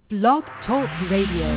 Blog Talk Radio.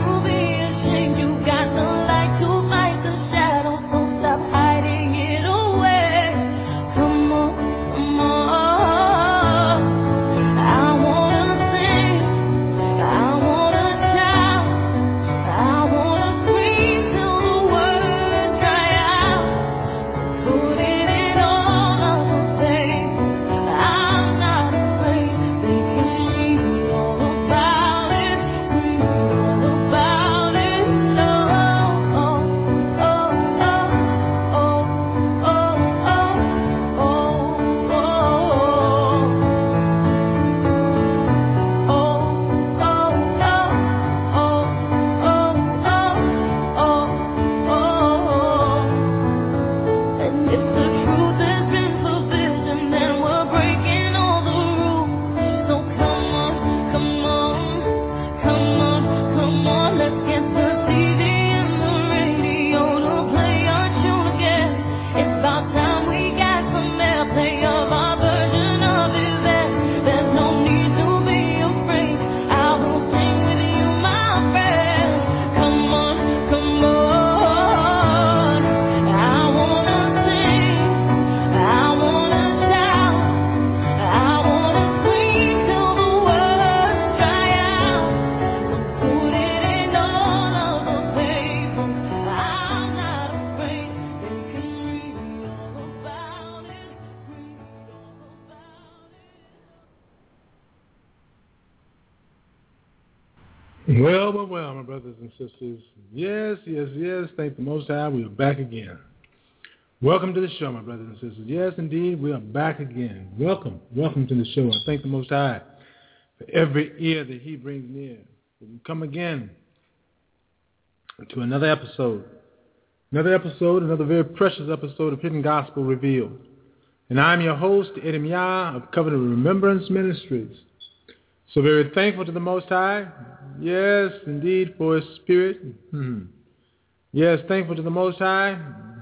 Hiding it away. Well, my brothers and sisters. Yes. Thank the Most High. We are back again. Welcome to the show, my brothers and sisters. Yes, indeed, we are back again. Welcome to the show. I thank the Most High for every ear that He brings near. We come again to another episode. Another very precious episode of Hidden Gospel Revealed. And I'm your host, Edim Yah of Covenant Remembrance Ministries. So very thankful to the Most High. Yes, indeed, for His Spirit. Yes, thankful to the Most High.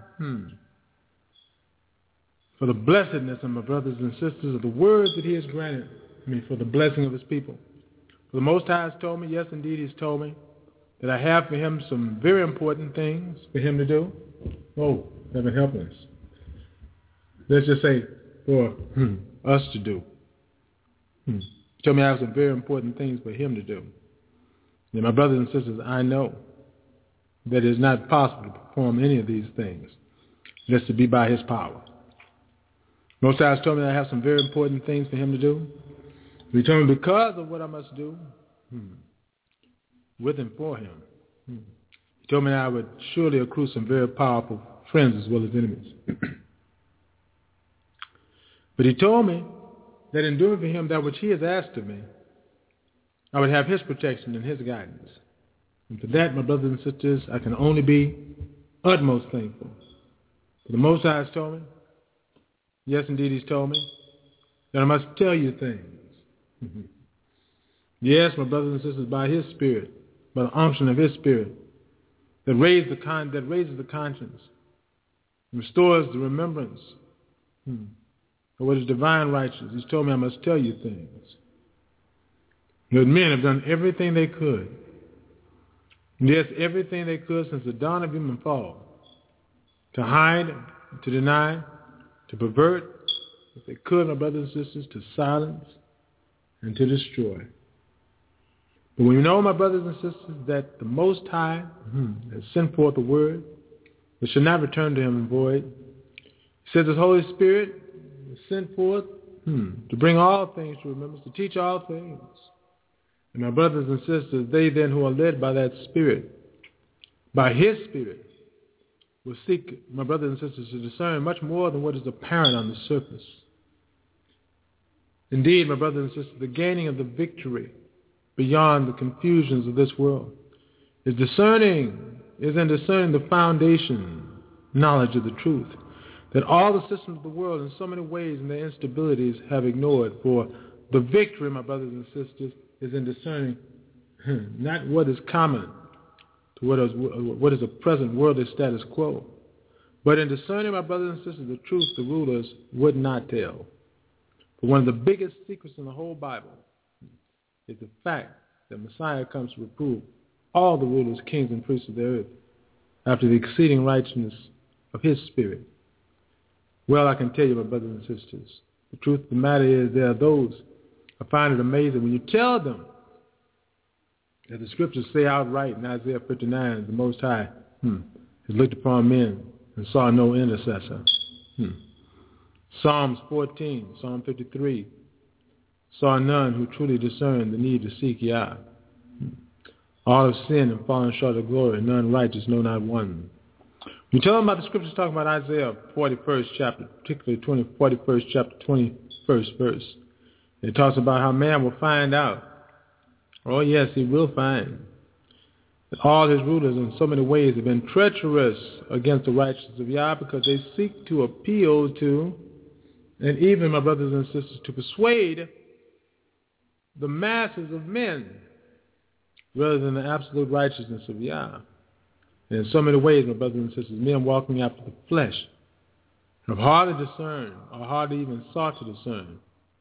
For the blessedness of my brothers and sisters of the words that He has granted me for the blessing of His people. For the Most High has told me, yes, indeed, He's told me that I have for Him some very important things for Him to do. Oh, heaven help us. Let's just say for us to do. Tell me I have some very important things for Him to do. And my brothers and sisters, I know that it is not possible to perform any of these things just to be by His power. Most High has told me that I have some very important things for Him to do. He told me because of what I must do with and for Him. He told me that I would surely accrue some very powerful friends as well as enemies. But He told me that in doing for Him that which He has asked of me, I would have His protection and His guidance. And for that, my brothers and sisters, I can only be utmost thankful. For the Most High has told me, yes, indeed, He's told me, that I must tell you things. Yes, my brothers and sisters, by His Spirit, by the unction of His Spirit, that raises the conscience, restores the remembrance of what is divine righteousness. He's told me I must tell you things. That men have done everything they could. Yes, everything they could since the dawn of human fall. To hide, to deny, to pervert, if they could, my brothers and sisters, to silence and to destroy. But we know, my brothers and sisters, that the Most High has sent forth a word that shall not return to Him void. He says His Holy Spirit is sent forth to bring all things to remembrance, to teach all things. And my brothers and sisters, they then who are led by that Spirit, by His Spirit, will seek, my brothers and sisters, to discern much more than what is apparent on the surface. Indeed, my brothers and sisters, the gaining of the victory beyond the confusions of this world is in discerning the foundation knowledge of the truth that all the systems of the world in so many ways in their instabilities have ignored. For the victory, my brothers and sisters, is in discerning not what is common to what is a present worldly status quo, but in discerning, my brothers and sisters, the truth the rulers would not tell. For one of the biggest secrets in the whole Bible is the fact that Messiah comes to reprove all the rulers, kings, and priests of the earth after the exceeding righteousness of His Spirit. Well, I can tell you, my brothers and sisters, the truth of the matter is there are those I find it amazing when you tell them that the scriptures say outright in Isaiah 59, the Most High has looked upon men and saw no intercessor. Psalms 14, Psalm 53, saw none who truly discerned the need to seek Yah. All have sinned and fallen short of glory, none righteous, no, not one. You tell them about the scriptures talking about Isaiah 41st chapter, particularly 41st chapter, 21st verse. It talks about how man will find out. Oh yes, he will find that all his rulers in so many ways have been treacherous against the righteousness of Yah because they seek to appeal to, and even, my brothers and sisters, to persuade the masses of men rather than the absolute righteousness of Yah. And in so many ways, my brothers and sisters, men walking after the flesh have hardly discerned or hardly even sought to discern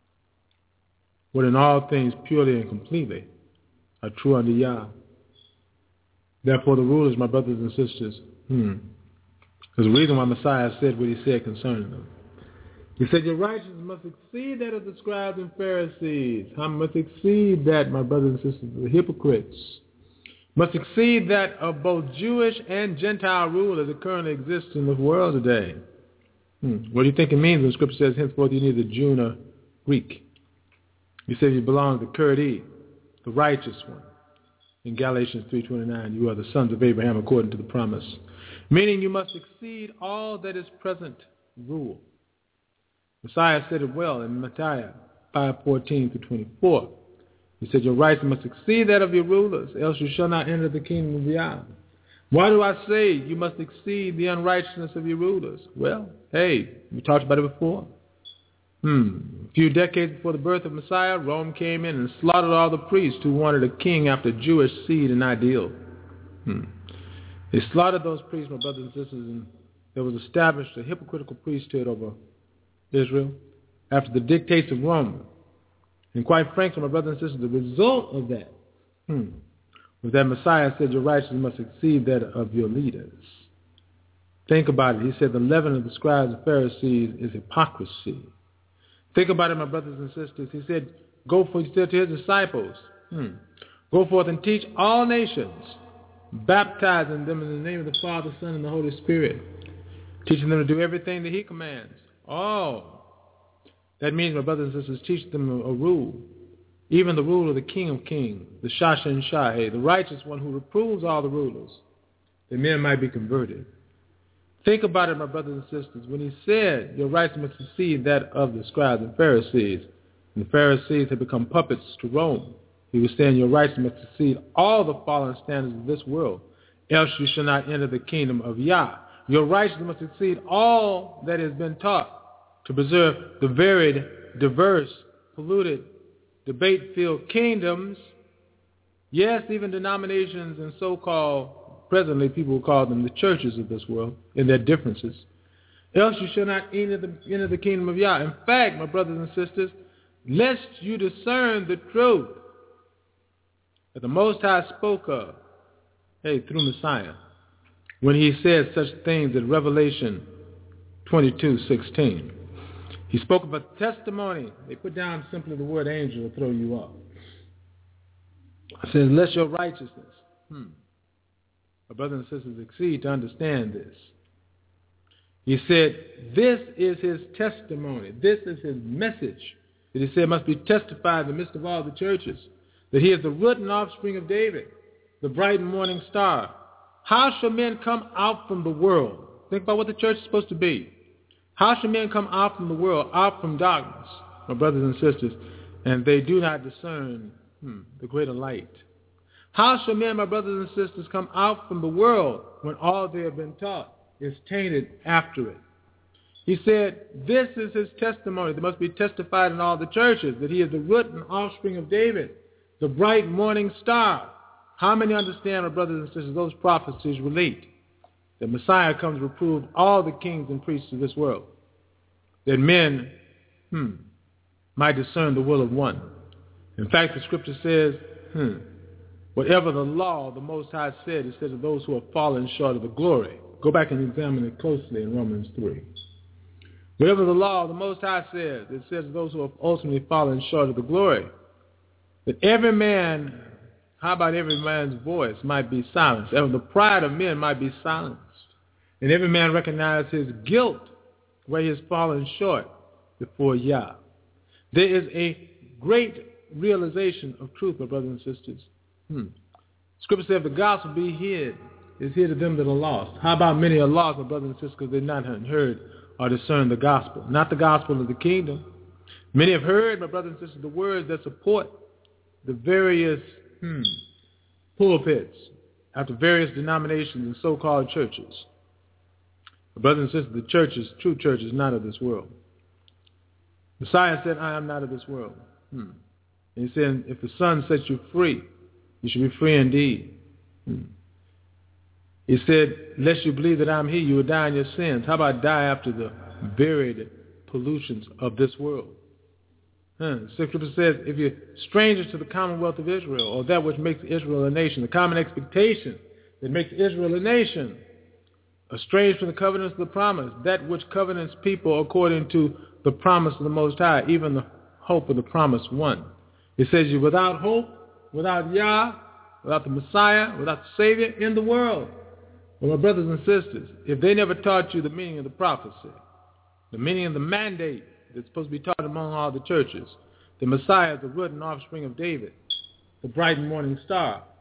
what in all things purely and completely are true unto Yah. Therefore the rulers, my brothers and sisters, there's a reason why Messiah said what He said concerning them. He said, your righteousness must exceed that of the scribes and Pharisees. I must exceed that, my brothers and sisters, the hypocrites. Must exceed that of both Jewish and Gentile rulers that currently exist in the world today. What do you think it means when the scripture says, henceforth you're neither Jew nor Greek? He said you belong to Kurdi, the righteous one. In Galatians 3:29, you are the sons of Abraham according to the promise. Meaning you must exceed all that is present rule. Messiah said it well in Matthew 5:14-24. He said, your rights must exceed that of your rulers, else you shall not enter the kingdom of Yah. Why do I say you must exceed the unrighteousness of your rulers? Well, hey, we talked about it before. A few decades before the birth of Messiah, Rome came in and slaughtered all the priests who wanted a king after Jewish seed and ideal. They slaughtered those priests, my brothers and sisters, and there was established a hypocritical priesthood over Israel after the dictates of Rome. And quite frankly, my brothers and sisters, the result of that was that Messiah said your righteousness must exceed that of your leaders. Think about it. He said the leaven of the scribes and Pharisees is hypocrisy. Think about it, my brothers and sisters. He said, he said to his disciples, go forth and teach all nations, baptizing them in the name of the Father, Son, and the Holy Spirit, teaching them to do everything that he commands. Oh, that means, my brothers and sisters, teach them a rule, even the rule of the King of Kings, the Shashan Shaheh, the righteous one who reproves all the rulers, that men might be converted. Think about it, my brothers and sisters. When he said your rights must exceed that of the scribes and Pharisees, and the Pharisees had become puppets to Rome, he was saying your rights must exceed all the fallen standards of this world, else you shall not enter the kingdom of Yah. Your rights must exceed all that has been taught to preserve the varied, diverse, polluted, debate-filled kingdoms. Yes, even denominations and so-called, presently people will call them the churches of this world, in their differences. Else you shall not enter the kingdom of Yah. In fact, my brothers and sisters, lest you discern the truth that the Most High spoke of, through Messiah, when he said such things in Revelation 22:16. He spoke of a testimony. They put down simply the word angel to throw you off. It says, lest your righteousness, my brothers and sisters, exceed to understand this. He said, this is his testimony. This is his message. That he said must be testified in the midst of all the churches. That he is the root and offspring of David, the bright and morning star. How shall men come out from the world? Think about what the church is supposed to be. How shall men come out from the world, out from darkness, my brothers and sisters, and they do not discern the greater light? How shall men, my brothers and sisters, come out from the world when all they have been taught is tainted after it? He said, this is his testimony that must be testified in all the churches, that he is the root and offspring of David, the bright morning star. How many understand, my brothers and sisters, those prophecies relate? That Messiah comes to reprove all the kings and priests of this world. That men might discern the will of one. In fact, the scripture says, whatever the law the Most High said, it says of those who have fallen short of the glory. Go back and examine it closely in Romans 3. Whatever the law the Most High says, it says of those who have ultimately fallen short of the glory. That every man, how about every man's voice might be silenced? And the pride of men might be silenced. And every man recognize his guilt where he has fallen short before Yah. There is a great realization of truth, my brothers and sisters. Scripture says if the gospel be hid, is hid to them that are lost. How about many are lost, my brothers and sisters, because they've not heard or discerned the gospel, not the gospel of the kingdom. Many have heard, my brothers and sisters, the words that support the various pulpits after various denominations and so-called churches. My brothers and sisters, the true church is not of this world. Messiah said, I am not of this world. And he said, if the Son sets you free, you should be free indeed. He said, lest you believe that I'm he, you will die in your sins. How about die after the varied pollutions of this world? Scripture says, if you're strangers to the commonwealth of Israel, or that which makes Israel a nation, the common expectation that makes Israel a nation, estranged from the covenants of the promise, that which covenants people according to the promise of the Most High, even the hope of the promised one. It says you're without hope, without Yah, without the Messiah, without the Savior in the world. Well, my brothers and sisters, if they never taught you the meaning of the prophecy, the meaning of the mandate that's supposed to be taught among all the churches, the Messiah is the root and offspring of David, the bright and morning star.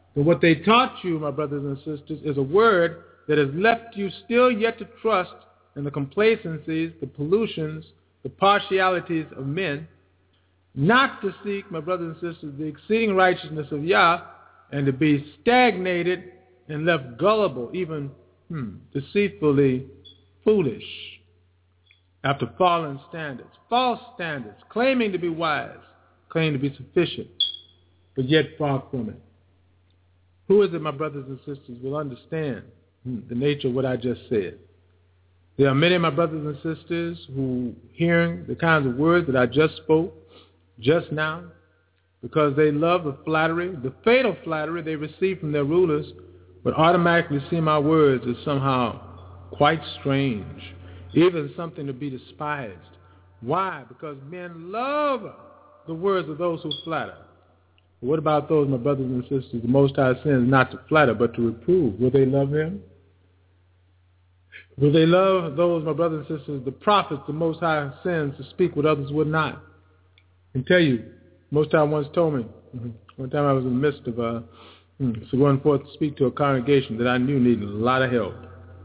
But what they taught you, my brothers and sisters, is a word that has left you still yet to trust in the complacencies, the pollutions, the partialities of men, not to seek, my brothers and sisters, the exceeding righteousness of Yah, and to be stagnated and left gullible, even deceitfully foolish, after false standards, claiming to be wise, claiming to be sufficient, but yet far from it. Who is it, my brothers and sisters, will understand the nature of what I just said? There are many of my brothers and sisters who, hearing the kinds of words that I just spoke just now, because they love the flattery, the fatal flattery they receive from their rulers, but automatically see my words as somehow quite strange, even something to be despised. Why? Because men love the words of those who flatter. What about those, my brothers and sisters, the Most High sends not to flatter but to reprove? Will they love him? Will they love those, my brothers and sisters, the prophets the Most High sends to speak what others would not? I can tell you, Most High once told me, one time I was in the midst of so going forth to speak to a congregation that I knew needed a lot of help.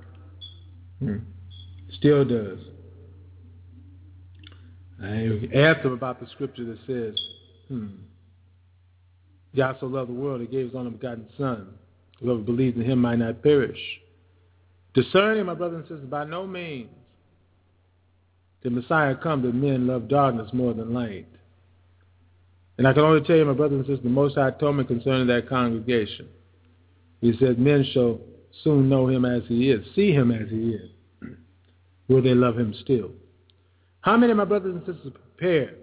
Still does. I asked them about the scripture that says, Yah so loved the world, he gave his only begotten Son. Whoever believes in him might not perish. Discerning, my brothers and sisters, by no means did Messiah come that men love darkness more than light. And I can only tell you, my brothers and sisters, the Most High told me concerning that congregation. He said, men shall soon know him as he is, see him as he is. Will they love him still? How many of my brothers and sisters are prepared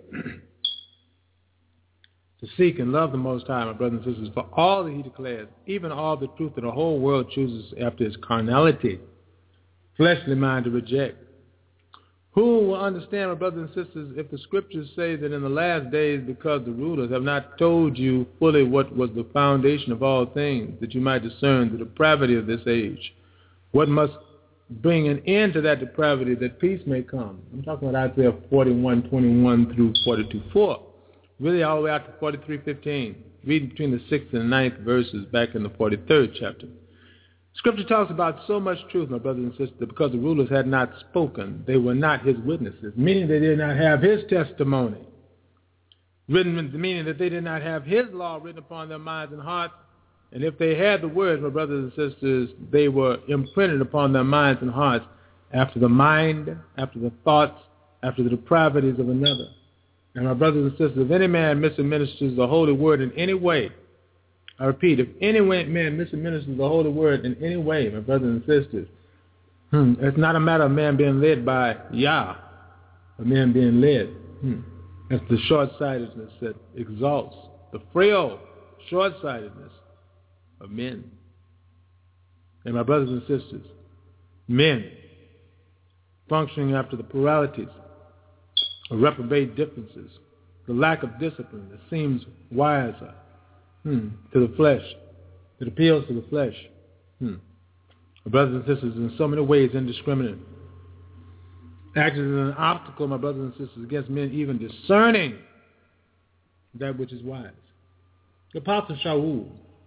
to seek and love the Most High, my brothers and sisters, for all that he declares, even all the truth that the whole world chooses after his carnality, fleshly mind to reject? Who will understand, my brothers and sisters, if the scriptures say that in the last days, because the rulers have not told you fully what was the foundation of all things, that you might discern the depravity of this age, what must bring an end to that depravity, that peace may come? I'm talking about Isaiah 41:21 through 42:4. Really all the way out to 43:15, reading between the 6th and 9th verses back in the 43rd chapter. Scripture talks about so much truth, my brothers and sisters, that because the rulers had not spoken, they were not his witnesses, meaning they did not have his testimony, meaning that they did not have his law written upon their minds and hearts. And if they had the words, my brothers and sisters, they were imprinted upon their minds and hearts after the mind, after the thoughts, after the depravities of another. And my brothers and sisters, if any man misadministers the holy word in any way, I repeat, if any man misadministers the holy word in any way, my brothers and sisters, it's not a matter of man being led by Yah, or man being led. That's the short-sightedness that exalts the frail short-sightedness of men. And my brothers and sisters, men functioning after the pluralities of reprobate differences, the lack of discipline that seems wiser to the flesh, that appeals to the flesh. My brothers and sisters, in so many ways indiscriminate. Acts as an obstacle, my brothers and sisters, against men even discerning that which is wise. The Apostle Shaul,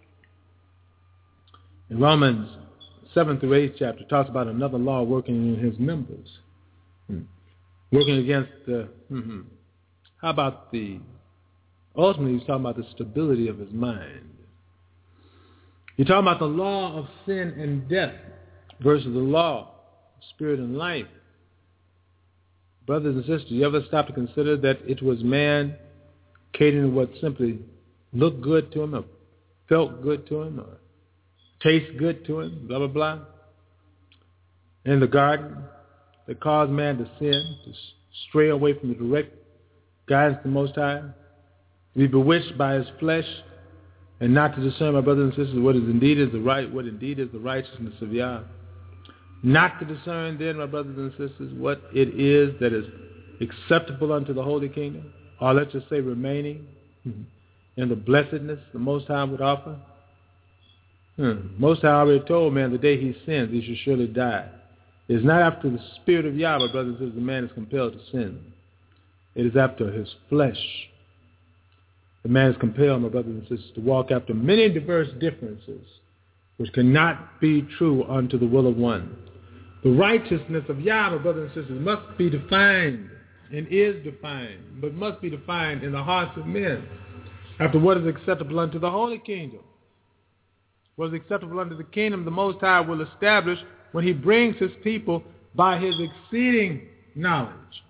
in Romans 7 through 8 chapter, talks about another law working in his members. Working against the, how about the, ultimately he's talking about the stability of his mind. You're talking about the law of sin and death versus the law of spirit and life. Brothers and sisters, you ever stop to consider that it was man catering to what simply looked good to him or felt good to him or tastes good to him, blah, blah, blah, in the garden that caused man to sin, to stray away from the direct guidance of the Most High, to be bewitched by his flesh, and not to discern, my brothers and sisters, what indeed is the righteousness of Yah. Not to discern then, my brothers and sisters, what it is that is acceptable unto the holy kingdom, or let's just say remaining in the blessedness the Most High would offer. Most High already told man the day he sins, he should surely die. It is not after the spirit of Yah, my brothers and sisters, the man is compelled to sin. It is after his flesh. The man is compelled, my brothers and sisters, to walk after many diverse differences, which cannot be true unto the will of one. The righteousness of Yah, my brothers and sisters, must be defined and is defined, but must be defined in the hearts of men after what is acceptable unto the holy kingdom. What is acceptable unto the kingdom, the Most High will establish when he brings his people by his exceeding knowledge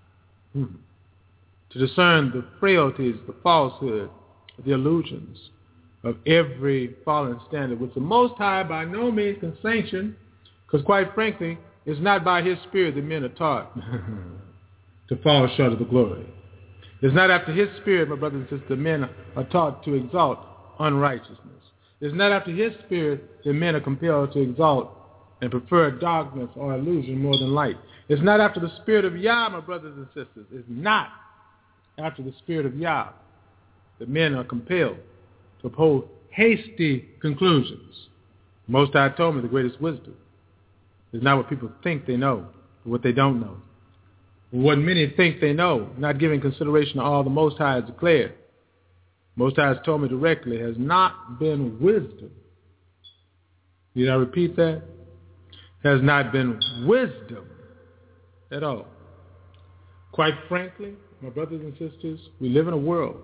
to discern the frailties, the falsehood, the illusions of every fallen standard, which the Most High by no means can sanction, because quite frankly, it's not by his spirit that men are taught to fall short of the glory. It's not after his spirit, my brothers and sisters, men are taught to exalt unrighteousness. It's not after his spirit that men are compelled to exalt and prefer darkness or illusion more than light. It's not after the spirit of Yah, my brothers and sisters. It's not after the spirit of Yah that men are compelled to uphold hasty conclusions. Most High told me the greatest wisdom is not what people think they know, but what they don't know. What many think they know, not giving consideration to all the Most High has declared. Most High has told me directly, has not been wisdom. Did I repeat that? Has not been wisdom at all. Quite frankly, my brothers and sisters, we live in a world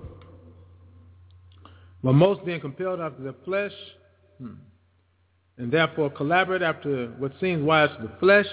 where most being compelled after their flesh and therefore collaborate after what seems wise to the flesh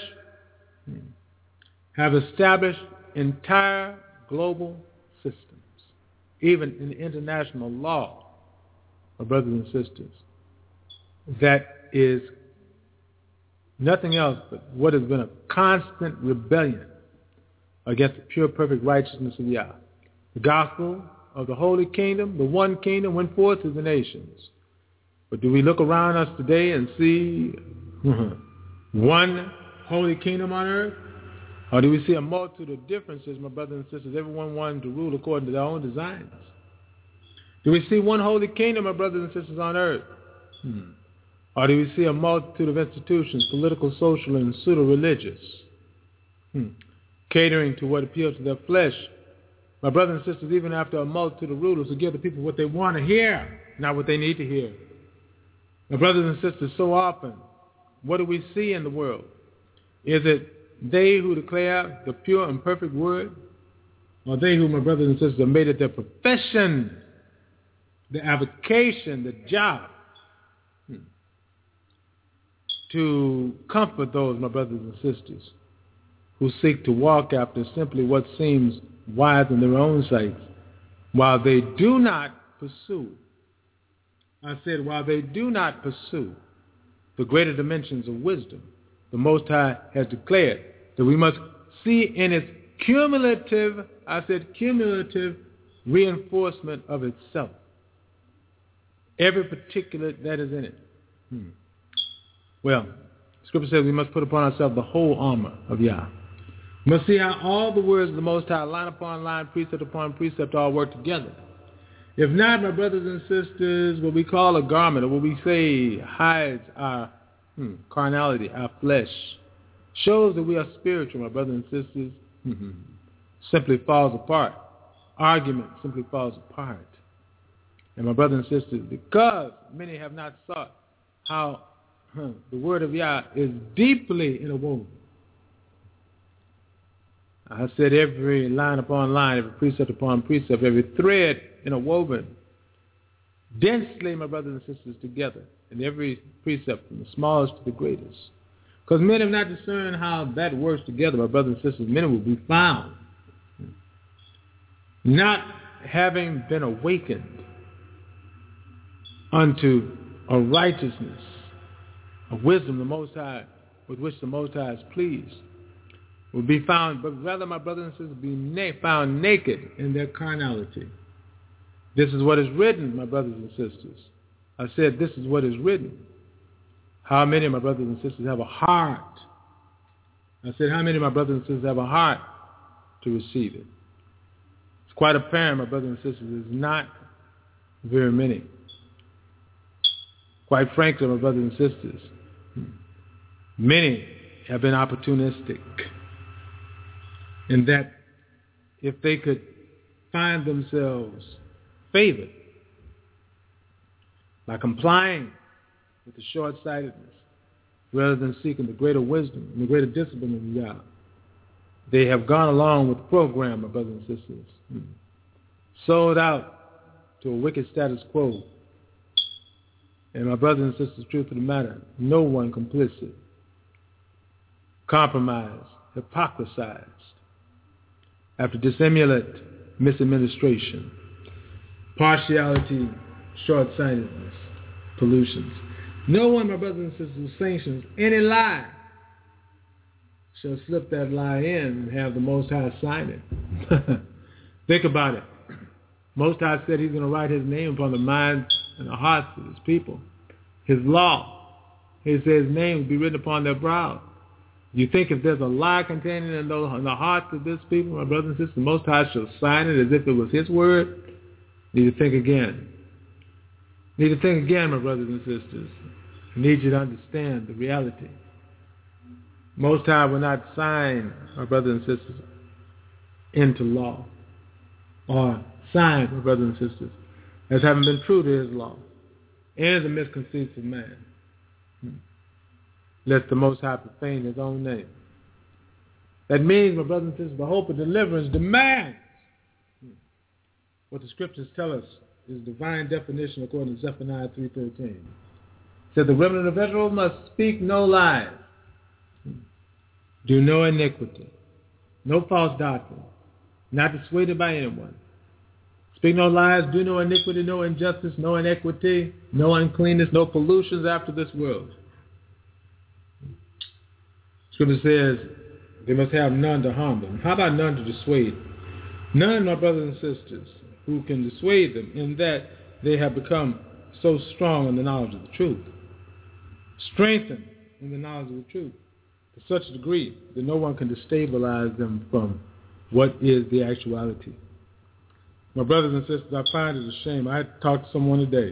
have established entire global systems, even in international law, my brothers and sisters, that is nothing else but what has been a constant rebellion against the pure, perfect righteousness of Yah. The gospel of the holy kingdom, the one kingdom, went forth to the nations. But do we look around us today and see one holy kingdom on earth? Or do we see a multitude of differences, my brothers and sisters, everyone wanting to rule according to their own designs? Do we see one holy kingdom, my brothers and sisters, on earth? Or do we see a multitude of institutions, political, social, and pseudo-religious, catering to what appeals to their flesh? My brothers and sisters, even after a multitude of rulers who give the people what they want to hear, not what they need to hear. My brothers and sisters, so often, what do we see in the world? Is it they who declare the pure and perfect word, or they who, my brothers and sisters, have made it their profession, the avocation, the job, to comfort those, my brothers and sisters, who seek to walk after simply what seems wise in their own sights, while they do not pursue, while they do not pursue the greater dimensions of wisdom, the Most High has declared that we must see in its cumulative reinforcement of itself, every particulate that is in it. Well, Scripture says we must put upon ourselves the whole armor of Yah. We must see how all the words of the Most High, line upon line, precept upon precept, all work together. If not, my brothers and sisters, what we call a garment, or what we say hides our carnality, our flesh, shows that we are spiritual, my brothers and sisters, simply falls apart. Argument simply falls apart. And my brothers and sisters, because many have not sought how the word of Yah is deeply interwoven. I said every line upon line, every precept upon precept, every thread interwoven densely, my brothers and sisters, together, in every precept, from the smallest to the greatest. Because men have not discerned how that works together, my brothers and sisters. Many will be found not having been awakened unto a righteousness, a wisdom the Most High, with which the Most High is pleased, will be found, but rather, my brothers and sisters, be found naked in their carnality. This is what is written, my brothers and sisters. I said, this is what is written. How many of my brothers and sisters have a heart? I said, how many of my brothers and sisters have a heart to receive it? It's quite apparent, my brothers and sisters, there's not very many. Quite frankly, my brothers and sisters, many have been opportunistic in that if they could find themselves favored by complying with the short-sightedness rather than seeking the greater wisdom and the greater discipline of Yah. They have gone along with the program, my brothers and sisters, sold out to a wicked status quo. And my brothers and sisters, truth of the matter, no one complicit, compromised, hypocrisized after dissimulate misadministration, partiality, short-sightedness, pollutions. No one, my brothers and sisters, who sanctions any lie shall slip that lie in and have the Most High sign it. Think about it. Most High said he's going to write his name upon the minds and the hearts of his people. His law. He said his name will be written upon their brows. You think if there's a lie contained in the hearts of this people, my brothers and sisters, the Most High shall sign it as if it was his word? Need to think again. Need to think again, my brothers and sisters. I need you to understand the reality. Most High will not sign, my brothers and sisters, into law or sign, my brothers and sisters, as having been true to his law and the misconceits of man. Let the Most High profane his own name. That means, my brothers and sisters, the hope of deliverance demands what the scriptures tell us is divine definition according to Zephaniah 3:13. It said the remnant of Israel must speak no lies, do no iniquity, no false doctrine, not dissuaded by anyone. Speak no lies, do no iniquity, no injustice, no inequity, no uncleanness, no pollutions after this world. Scripture says they must have none to harm them. How about none to dissuade? None, my brothers and sisters, who can dissuade them in that they have become so strong in the knowledge of the truth. Strengthened in the knowledge of the truth to such a degree that no one can destabilize them from what is the actuality. My brothers and sisters, I find it a shame. I talked to someone today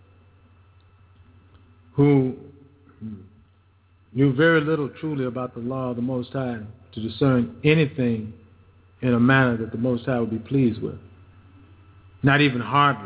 who knew very little truly about the law of the Most High to discern anything in a manner that the Most High would be pleased with. Not even hardly.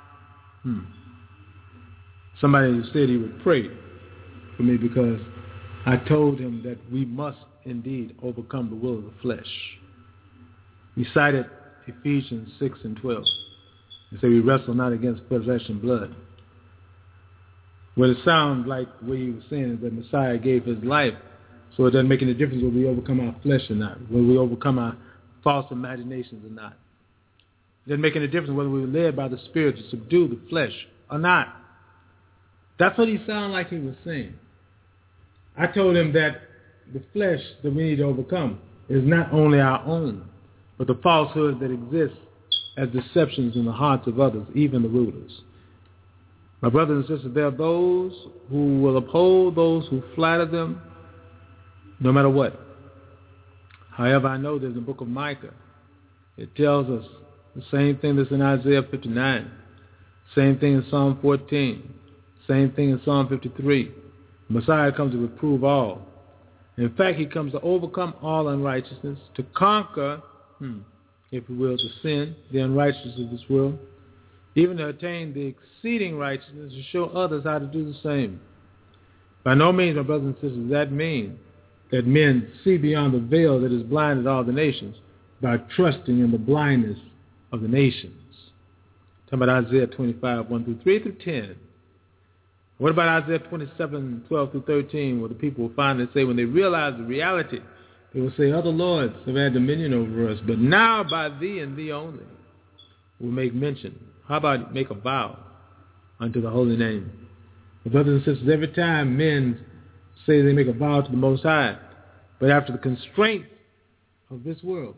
Somebody who said he would pray for me because I told him that we must indeed overcome the will of the flesh. He cited Ephesians 6:12. He said we wrestle not against flesh and blood. Well, it sounds like what he was saying is that Messiah gave his life, so it doesn't make any difference whether we overcome our flesh or not, whether we overcome our false imaginations or not. It doesn't make any difference whether we were led by the Spirit to subdue the flesh or not. That's what he sounded like he was saying. I told him that the flesh that we need to overcome is not only our own, but the falsehoods that exist as deceptions in the hearts of others, even the rulers. My brothers and sisters, there are those who will uphold those who flatter them, no matter what. However, I know there's a book of Micah. It tells us the same thing that's in Isaiah 59, same thing in Psalm 14, same thing in Psalm 53. Messiah comes to reprove all. In fact, he comes to overcome all unrighteousness, to conquer, if you will, the sin, the unrighteousness of this world, even to attain the exceeding righteousness, to show others how to do the same. By no means, my brothers and sisters, does that mean that men see beyond the veil that has blinded all the nations by trusting in the blindness of the nations. Talking about Isaiah 25, 1 through 3 through 10. What about Isaiah 27, 12 through 13, where the people will finally say, when they realize the reality, they will say, other lords have had dominion over us, but now by thee and thee only we'll make mention. How about make a vow unto the holy name? My brothers and sisters, every time men say they make a vow to the Most High, but after the constraint of this world,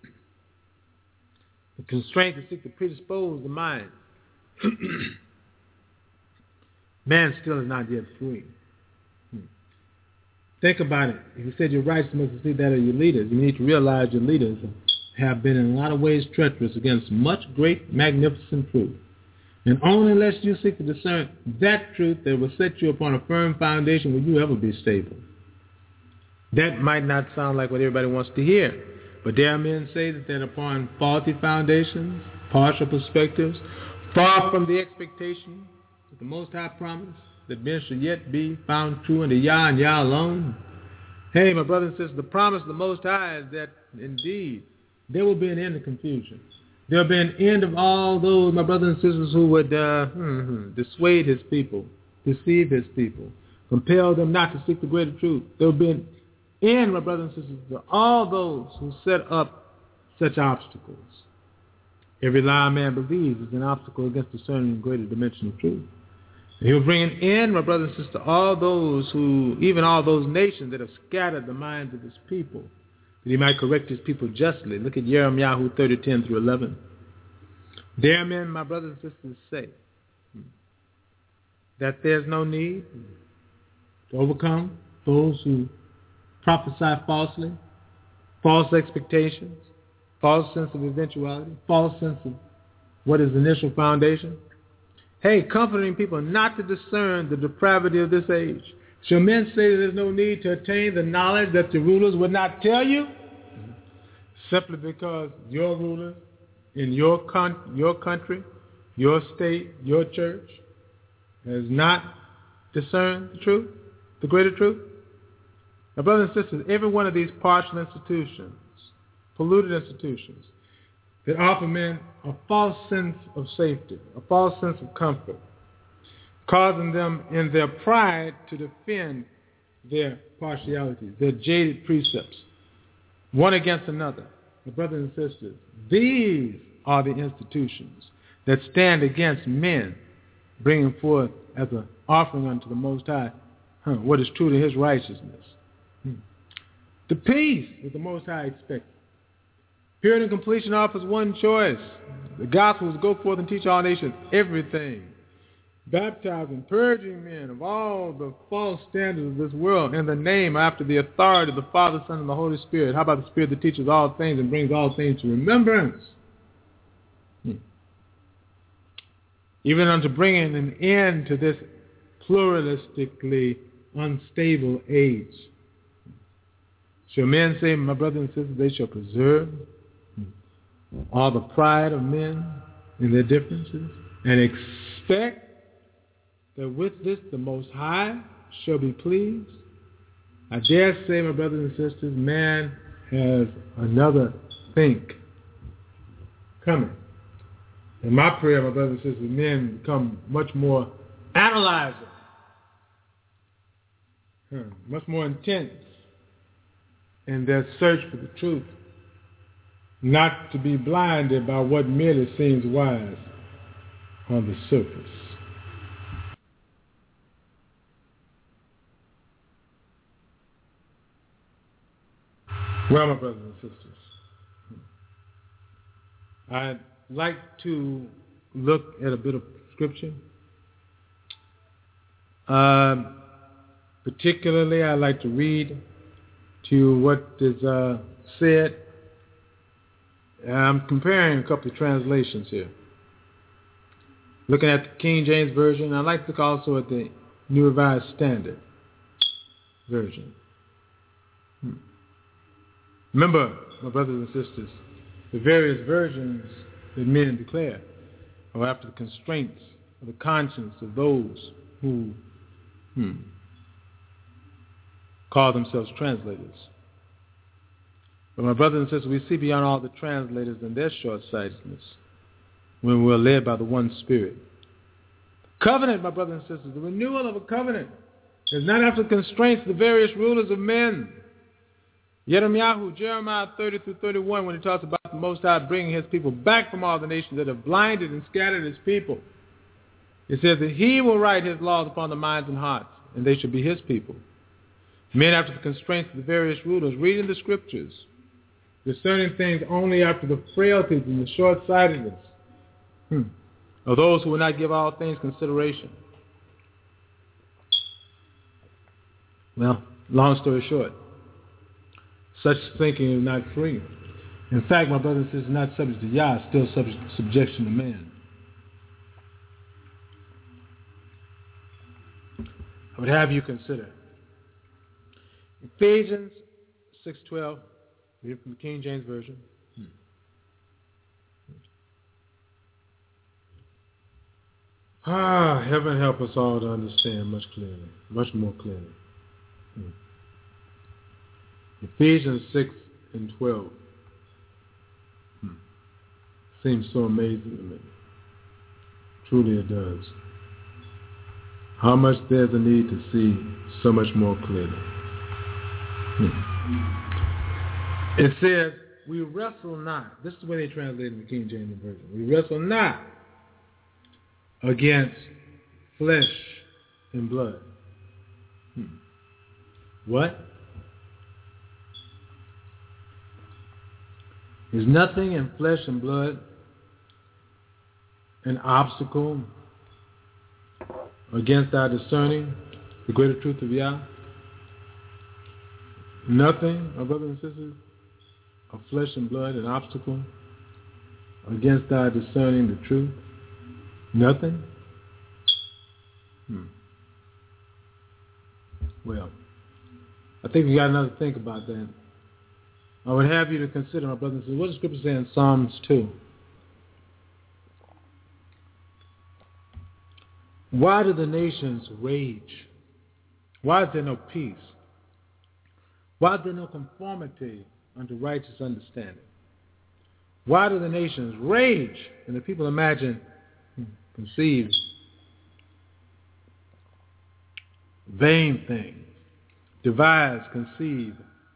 the constraint to seek to predispose the mind, man still is not yet free. Think about it. If you said your rights must exceed that of your leaders, you need to realize your leaders have been in a lot of ways treacherous against much great, magnificent truth. And only unless you seek to discern that truth that will set you upon a firm foundation will you ever be stable. That might not sound like what everybody wants to hear, but dare men say that they're upon faulty foundations, partial perspectives, far from the expectation, the the Most High promised that men should yet be found true unto Yah and Yah alone. Hey, my brothers and sisters, the promise of the Most High is that indeed there will be an end to confusion. There will be an end of all those, my brothers and sisters, who would dissuade his people, deceive his people, compel them not to seek the greater truth. There will be an end, my brothers and sisters, to all those who set up such obstacles. Every lie man believes is an obstacle against discerning the greater dimension of truth. And he'll bring an end, my brothers and sisters, to all those who, even all those nations that have scattered the minds of his people, that he might correct his people justly. Look at Jeremiah 30:10 through 11. Dare men, my brothers and sisters, say that there's no need to overcome those who prophesy falsely, false expectations, false sense of eventuality, false sense of what is the initial foundation. Hey, comforting people not to discern the depravity of this age. Shall men say that there's no need to attain the knowledge that the rulers would not tell you? Simply because your rulers in your country, your state, your church has not discerned the truth, the greater truth? Now, brothers and sisters, every one of these partial institutions, polluted institutions, that offer men a false sense of safety, a false sense of comfort, causing them in their pride to defend their partialities, their jaded precepts, one against another. My brothers and sisters, these are the institutions that stand against men bringing forth as an offering unto the Most High what is true to his righteousness. The peace that the Most High expects. Purity and completion offers one choice. The gospel is to go forth and teach all nations everything, baptizing, purging men of all the false standards of this world in the name after the authority of the Father, Son, and the Holy Spirit. How about the Spirit that teaches all things and brings all things to remembrance? Even unto bringing an end to this pluralistically unstable age. Shall men say, my brothers and sisters, they shall preserve all the pride of men in their differences and expect that with this the Most High shall be pleased? I dare say, my brothers and sisters, man has another think coming. And my prayer, my brothers and sisters, men become much more analyzing, much more intense in their search for the truth, not to be blinded by what merely seems wise on the surface. Well, my brothers and sisters, I'd like to look at a bit of scripture. Particularly, I'd like to read to what is said. I'm comparing a couple of translations here. Looking at the King James Version, I'd like to look also at the New Revised Standard Version. Remember, my brothers and sisters, the various versions that men declare are after the constraints of the conscience of those who call themselves translators. But my brothers and sisters, we see beyond all the translators and their short-sightedness when we're led by the one Spirit. Covenant, my brothers and sisters, the renewal of a covenant is not after the constraints of the various rulers of men. Jeremiah 30 through 31, when he talks about the Most High bringing his people back from all the nations that have blinded and scattered his people, it says that he will write his laws upon the minds and hearts, and they shall be his people. Men after the constraints of the various rulers, reading the scriptures, discerning things only after the frailties and the short-sightedness of those who will not give all things consideration. Well, long story short, such thinking is not free. In fact, my brothers and sisters, not subject to Yah, still subject to subjection to man. I would have you consider Ephesians 6:12, read from the King James Version. Heaven help us all to understand much more clearly. Ephesians 6 and 12 seems so amazing to me. Truly it does. How much there's a need to see so much more clearly. It says, we wrestle not. This is the way they translate in the King James Version. We wrestle not against flesh and blood. What? Is nothing in flesh and blood an obstacle against our discerning the greater truth of Yah? Nothing, my brothers and sisters, of flesh and blood an obstacle against our discerning the truth? Nothing? Well, I think we got another think about that. I would have you to consider, my brothers and sisters, what does Scripture say in Psalms 2? Why do the nations rage? Why is there no peace? Why is there no conformity unto righteous understanding? Why do the nations rage? And the people imagine, conceive vain things, devise, conceive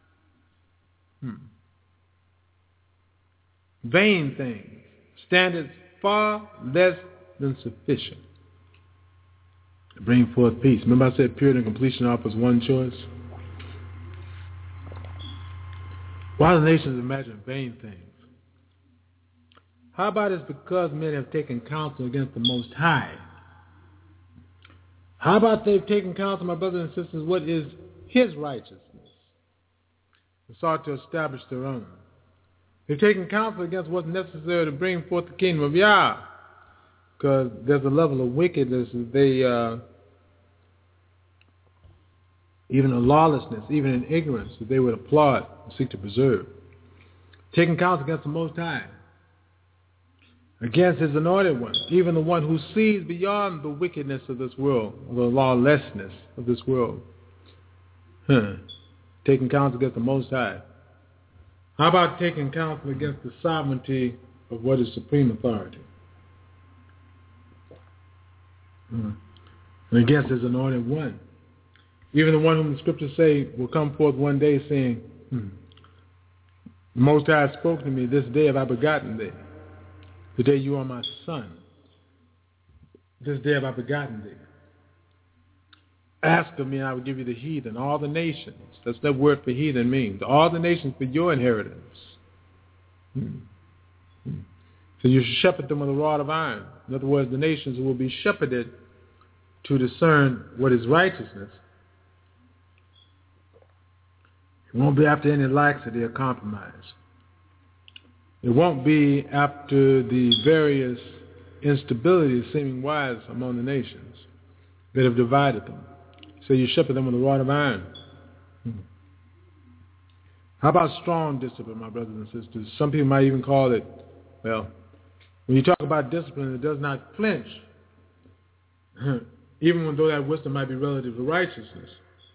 vain things, standards far less than sufficient to bring forth peace. Remember I said purity and completion offers one choice? Why do the nations imagine vain things? How about it's because men have taken counsel against the Most High? How about they've taken counsel, my brothers and sisters, what is His righteousness? They sought to establish their own. They've taken counsel against what's necessary to bring forth the kingdom of Yah, because there's a level of wickedness that they, even in lawlessness, even in ignorance, that they would applaud and seek to preserve. Taking counsel against the Most High, against His anointed one, even the one who sees beyond the wickedness of this world, the lawlessness of this world. Taking counsel against the Most High. How about taking counsel against the sovereignty of what is supreme authority? And against His anointed one. Even the one whom the Scriptures say will come forth one day saying, the Most High spoke to me, this day have I begotten thee. Today you are my son. This day have I begotten thee. Ask of me and I will give you the heathen, all the nations. That's that word for heathen means. All the nations for your inheritance. So you should shepherd them with a rod of iron. In other words, the nations will be shepherded to discern what is righteousness. It won't be after any laxity or compromise. It won't be after the various instabilities seeming wise among the nations that have divided them. So you shepherd them with a rod of iron. How about strong discipline, my brothers and sisters? Some people might even call it, well, when you talk about discipline, it does not flinch. Even though that wisdom might be relative to righteousness.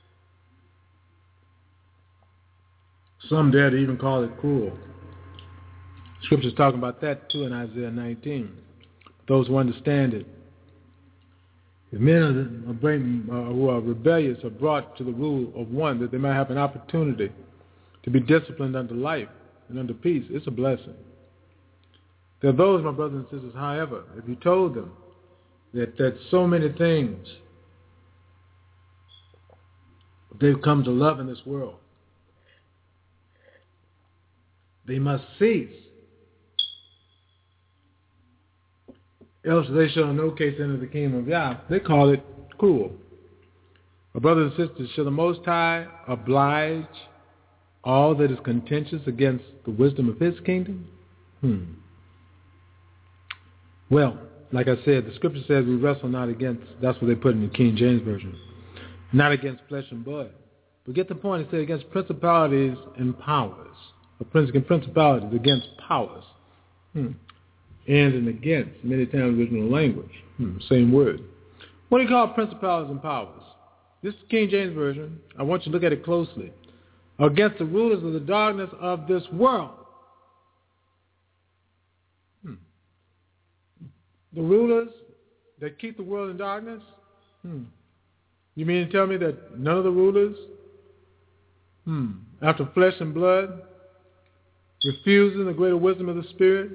Some dare to even call it cruel. Scripture's talking about that too in Isaiah 19. Those who understand it. If men who are rebellious are brought to the rule of one, that they might have an opportunity to be disciplined unto life and unto peace, it's a blessing. There are those, my brothers and sisters, however, if you told them that so many things they've come to love in this world, they must cease, else they shall in no case enter the kingdom of Yah. They call it cruel. My brothers and sisters, shall the Most High oblige all that is contentious against the wisdom of His kingdom? Well, like I said, the Scripture says we wrestle not against, that's what they put in the King James Version, not against flesh and blood. But get the point, it says against principalities and powers. Against principalities, against powers. and against, many times original language. Same word. What do you call principalities and powers? This is King James Version. I want you to look at it closely. Against the rulers of the darkness of this world. The rulers that keep the world in darkness? You mean to tell me that none of the rulers, after flesh and blood, refusing the greater wisdom of the Spirit?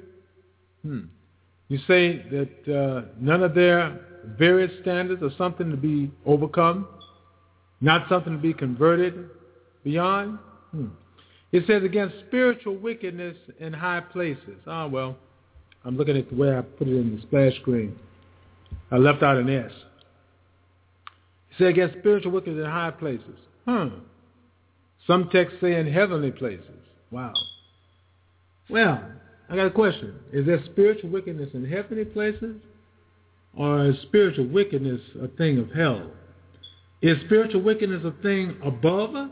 You say that none of their various standards are something to be overcome, not something to be converted beyond? It says against spiritual wickedness in high places. Well, I'm looking at the way I put it in the splash screen. I left out an S. It says against spiritual wickedness in high places. Some texts say in heavenly places. Wow. Well, I got a question. Is there spiritual wickedness in heavenly places? Or is spiritual wickedness a thing of hell? Is spiritual wickedness a thing above?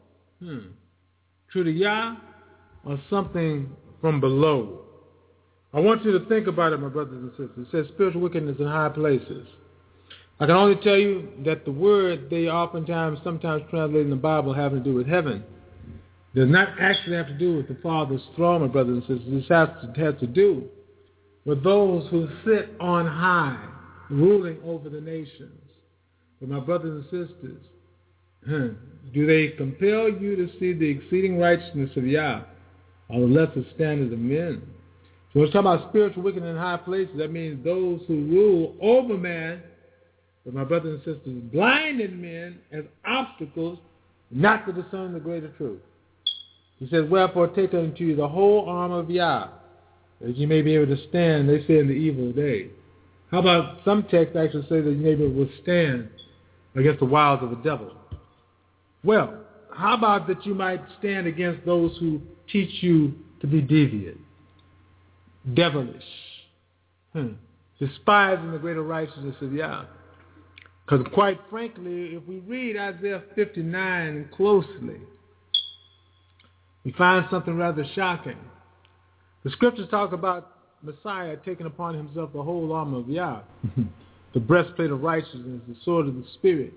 True to Yah? Or something from below? I want you to think about it, my brothers and sisters. It says spiritual wickedness in high places. I can only tell you that the word they sometimes translate in the Bible having to do with heaven does not actually have to do with the Father's throne, my brothers and sisters. This has to do with those who sit on high, ruling over the nations. But my brothers and sisters, do they compel you to see the exceeding righteousness of Yah or the lesser standards of men? So when we're talking about spiritual wickedness in high places, that means those who rule over man, but my brothers and sisters, blinded men as obstacles not to discern the greater truth. He says, wherefore take unto you the whole armor of Yah, that you may be able to stand, they say, in the evil day. How about some texts actually say that you may be able to withstand against the wiles of the devil? Well, how about that you might stand against those who teach you to be deviant, devilish, despising the greater righteousness of Yah? Because quite frankly, if we read Isaiah 59 closely, we find something rather shocking. The scriptures talk about Messiah taking upon himself the whole armor of Yah, the breastplate of righteousness, the sword of the Spirit,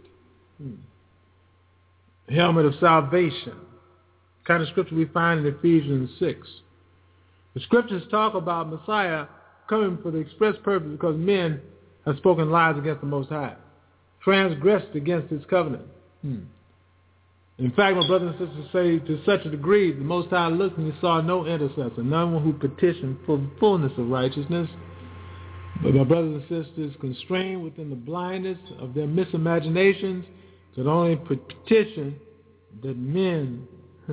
the helmet of salvation. The kind of scripture we find in Ephesians 6. The scriptures talk about Messiah coming for the express purpose because men have spoken lies against the Most High, transgressed against his covenant. In fact, my brothers and sisters say to such a degree, the Most High looked and he saw no intercessor, none one who petitioned for the fullness of righteousness. But my brothers and sisters, constrained within the blindness of their misimaginations, could only petition that men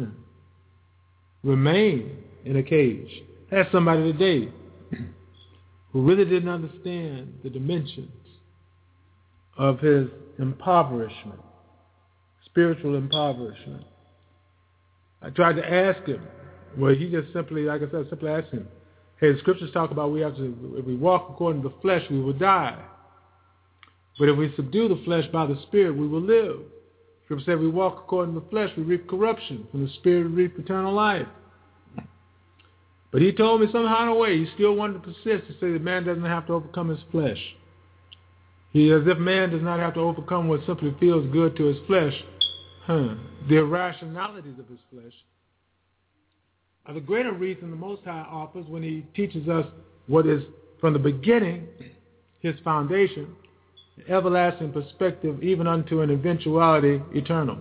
remain in a cage. I had somebody today who really didn't understand the dimensions of his impoverishment, spiritual impoverishment. I tried to ask him. Well, he just simply, like I said, simply asked him, hey, the scriptures talk about if we walk according to the flesh, we will die. But if we subdue the flesh by the Spirit, we will live. Scripture said we walk according to the flesh, we reap corruption. From the Spirit, we reap eternal life. But he told me somehow in a way, he still wanted to persist to say that man doesn't have to overcome his flesh. As if man does not have to overcome what simply feels good to his flesh, the irrationalities of his flesh, are the greater reason the Most High offers when he teaches us what is, from the beginning, his foundation, the everlasting perspective, even unto an eventuality eternal.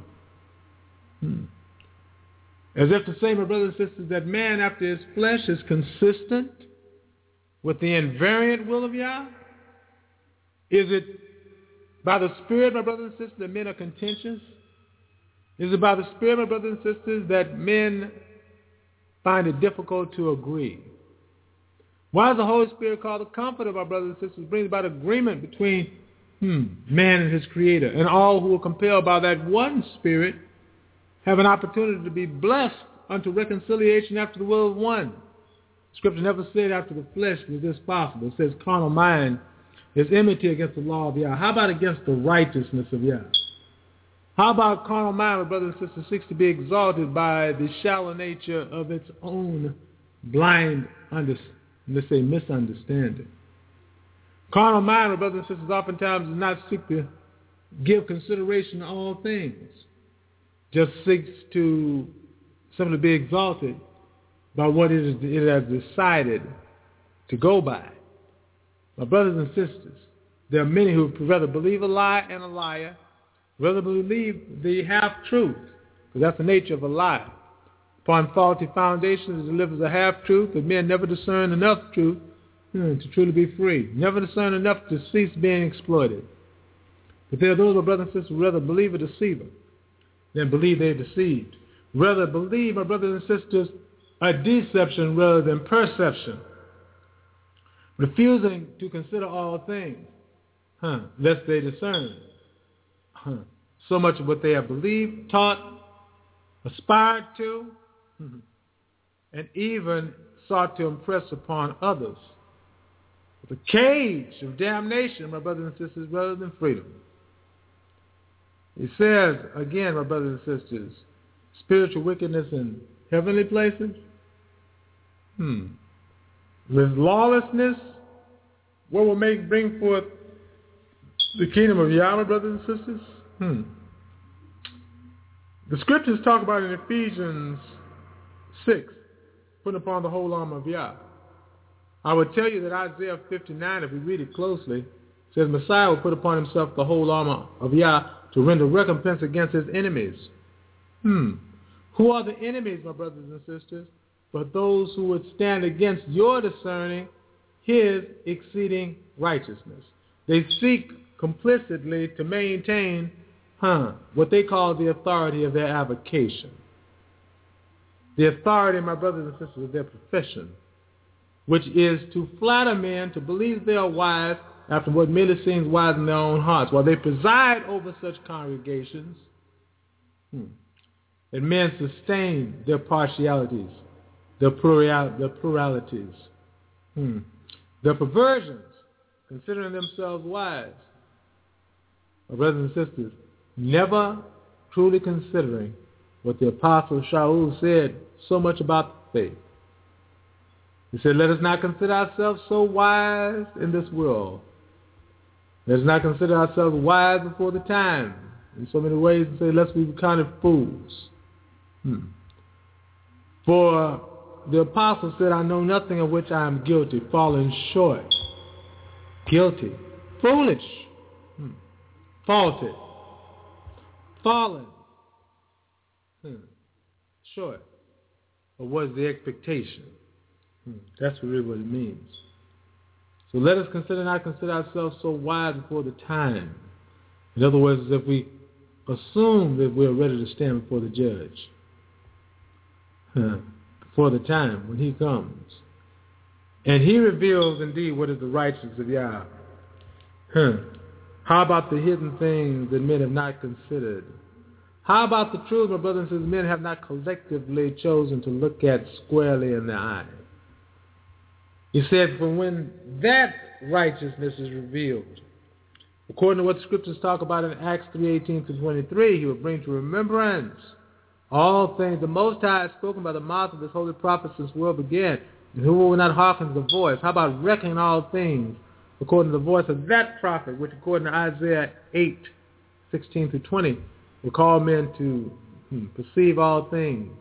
As if to say, my brothers and sisters, that man after his flesh is consistent with the invariant will of Yah? Is it by the Spirit, my brothers and sisters, that men are contentious? Is it by the Spirit, my brothers and sisters, that men find it difficult to agree? Why is the Holy Spirit called the Comforter, my brothers and sisters? It brings about agreement between man and his Creator. And all who are compelled by that one Spirit have an opportunity to be blessed unto reconciliation after the will of one. Scripture never said after the flesh was this possible. It says carnal mind is enmity against the law of Yah. How about against the righteousness of Yah? How about carnal mind, my brothers and sisters, seeks to be exalted by the shallow nature of its own blind And they say misunderstanding. Carnal mind, my brothers and sisters, oftentimes does not seek to give consideration to all things. Just seeks to simply be exalted by what it has decided to go by. My brothers and sisters, there are many who would rather believe a lie and a liar, rather believe the half-truth, because that's the nature of a lie. Upon faulty foundations, it delivers a half-truth, but men never discern enough truth to truly be free. Never discern enough to cease being exploited. But there are those, my brothers and sisters, who rather believe a deceiver than believe they're deceived. Rather believe, my brothers and sisters, a deception rather than perception. Refusing to consider all things, lest they discern. So much of what they have believed, taught, aspired to, and even sought to impress upon others. The cage of damnation, my brothers and sisters, rather than freedom. He says, again, my brothers and sisters, spiritual wickedness in heavenly places. With lawlessness, what will bring forth the kingdom of Yah, my brothers and sisters? The scriptures talk about in Ephesians 6, putting upon the whole armor of Yah. I would tell you that Isaiah 59, if we read it closely, says Messiah will put upon himself the whole armor of Yah to render recompense against his enemies. Who are the enemies, my brothers and sisters? But those who would stand against your discerning his exceeding righteousness. They seek complicitly to maintain what they call the authority of their avocation. The authority, my brothers and sisters, of their profession, which is to flatter men to believe they are wise after what merely seems wise in their own hearts, while they preside over such congregations, that men sustain their partialities, their pluralities, their perversions, considering themselves wise. My brothers and sisters, never truly considering what the Apostle Shaul said so much about faith. He said, let us not consider ourselves so wise in this world. Let us not consider ourselves wise before the time. In so many ways, and say, lest we be counted fools. For the apostle said, I know nothing of which I am guilty, falling short. Guilty. Foolish. Faulted. Fallen. Short. Or what is the expectation? That's really what it means. So let us not consider ourselves so wise before the time. In other words, as if we assume that we're ready to stand before the judge. Before the time when he comes. And he reveals indeed what is the righteousness of Yah. How about the hidden things that men have not considered? How about the truth, my brothers and sisters, men have not collectively chosen to look at squarely in the eye? He said, for when that righteousness is revealed, according to what the scriptures talk about in Acts 3:18-23, he will bring to remembrance all things the Most High has spoken by the mouth of his holy prophets since the world began, and who will not hearken to the voice. How about reckoning all things according to the voice of that prophet, which according to Isaiah 8:16-20, will call men to perceive all things,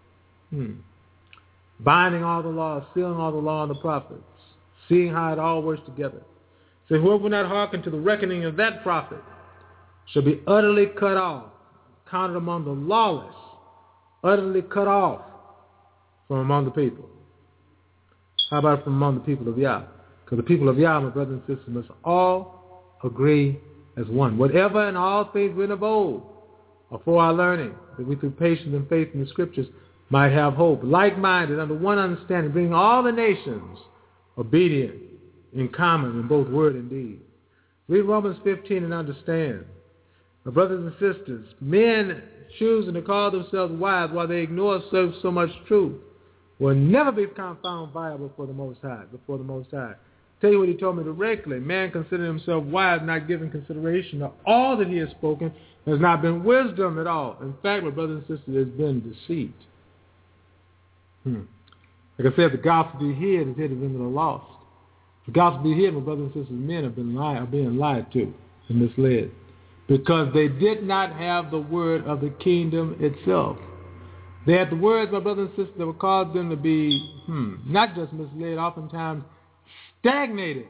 binding all the laws, sealing all the law and the prophets, seeing how it all works together. So whoever will not hearken to the reckoning of that prophet shall be utterly cut off, counted among the lawless, utterly cut off from among the people. How about from among the people of Yah? Because the people of Yah, my brothers and sisters, must all agree as one. Whatever and all things written of old are for our learning, that we through patience and faith in the scriptures might have hope, like-minded, under one understanding, bringing all the nations obedient in common in both word and deed. Read Romans 15 and understand. My brothers and sisters, men choosing to call themselves wise while they ignore so much truth will never be found viable before the Most High. Tell you what he told me directly. Man considering himself wise, not giving consideration to all that he has spoken, has not been wisdom at all. In fact, my brothers and sisters, it has been deceit. Like I said, the gospel be hid is hidden in the lost. The gospel be hid, my brothers and sisters, men are being lied to and misled because they did not have the word of the kingdom itself. They had the words, my brothers and sisters, that would cause them to be not just misled, oftentimes stagnated.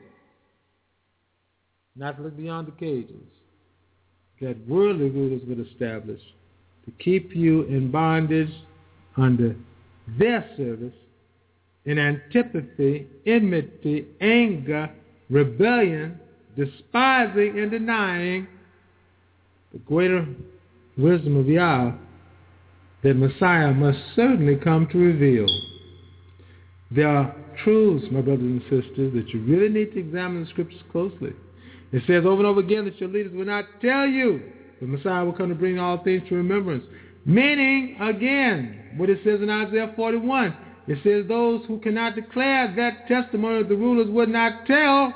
Not to look beyond the cages that worldly rulers would establish to keep you in bondage under their service, in antipathy, enmity, anger, rebellion, despising and denying the greater wisdom of Yah that Messiah must certainly come to reveal. There are truths, my brothers and sisters, that you really need to examine the scriptures closely. It says over and over again that your leaders will not tell you the Messiah will come to bring all things to remembrance. Meaning, again, what it says in Isaiah 41, it says those who cannot declare that testimony the rulers would not tell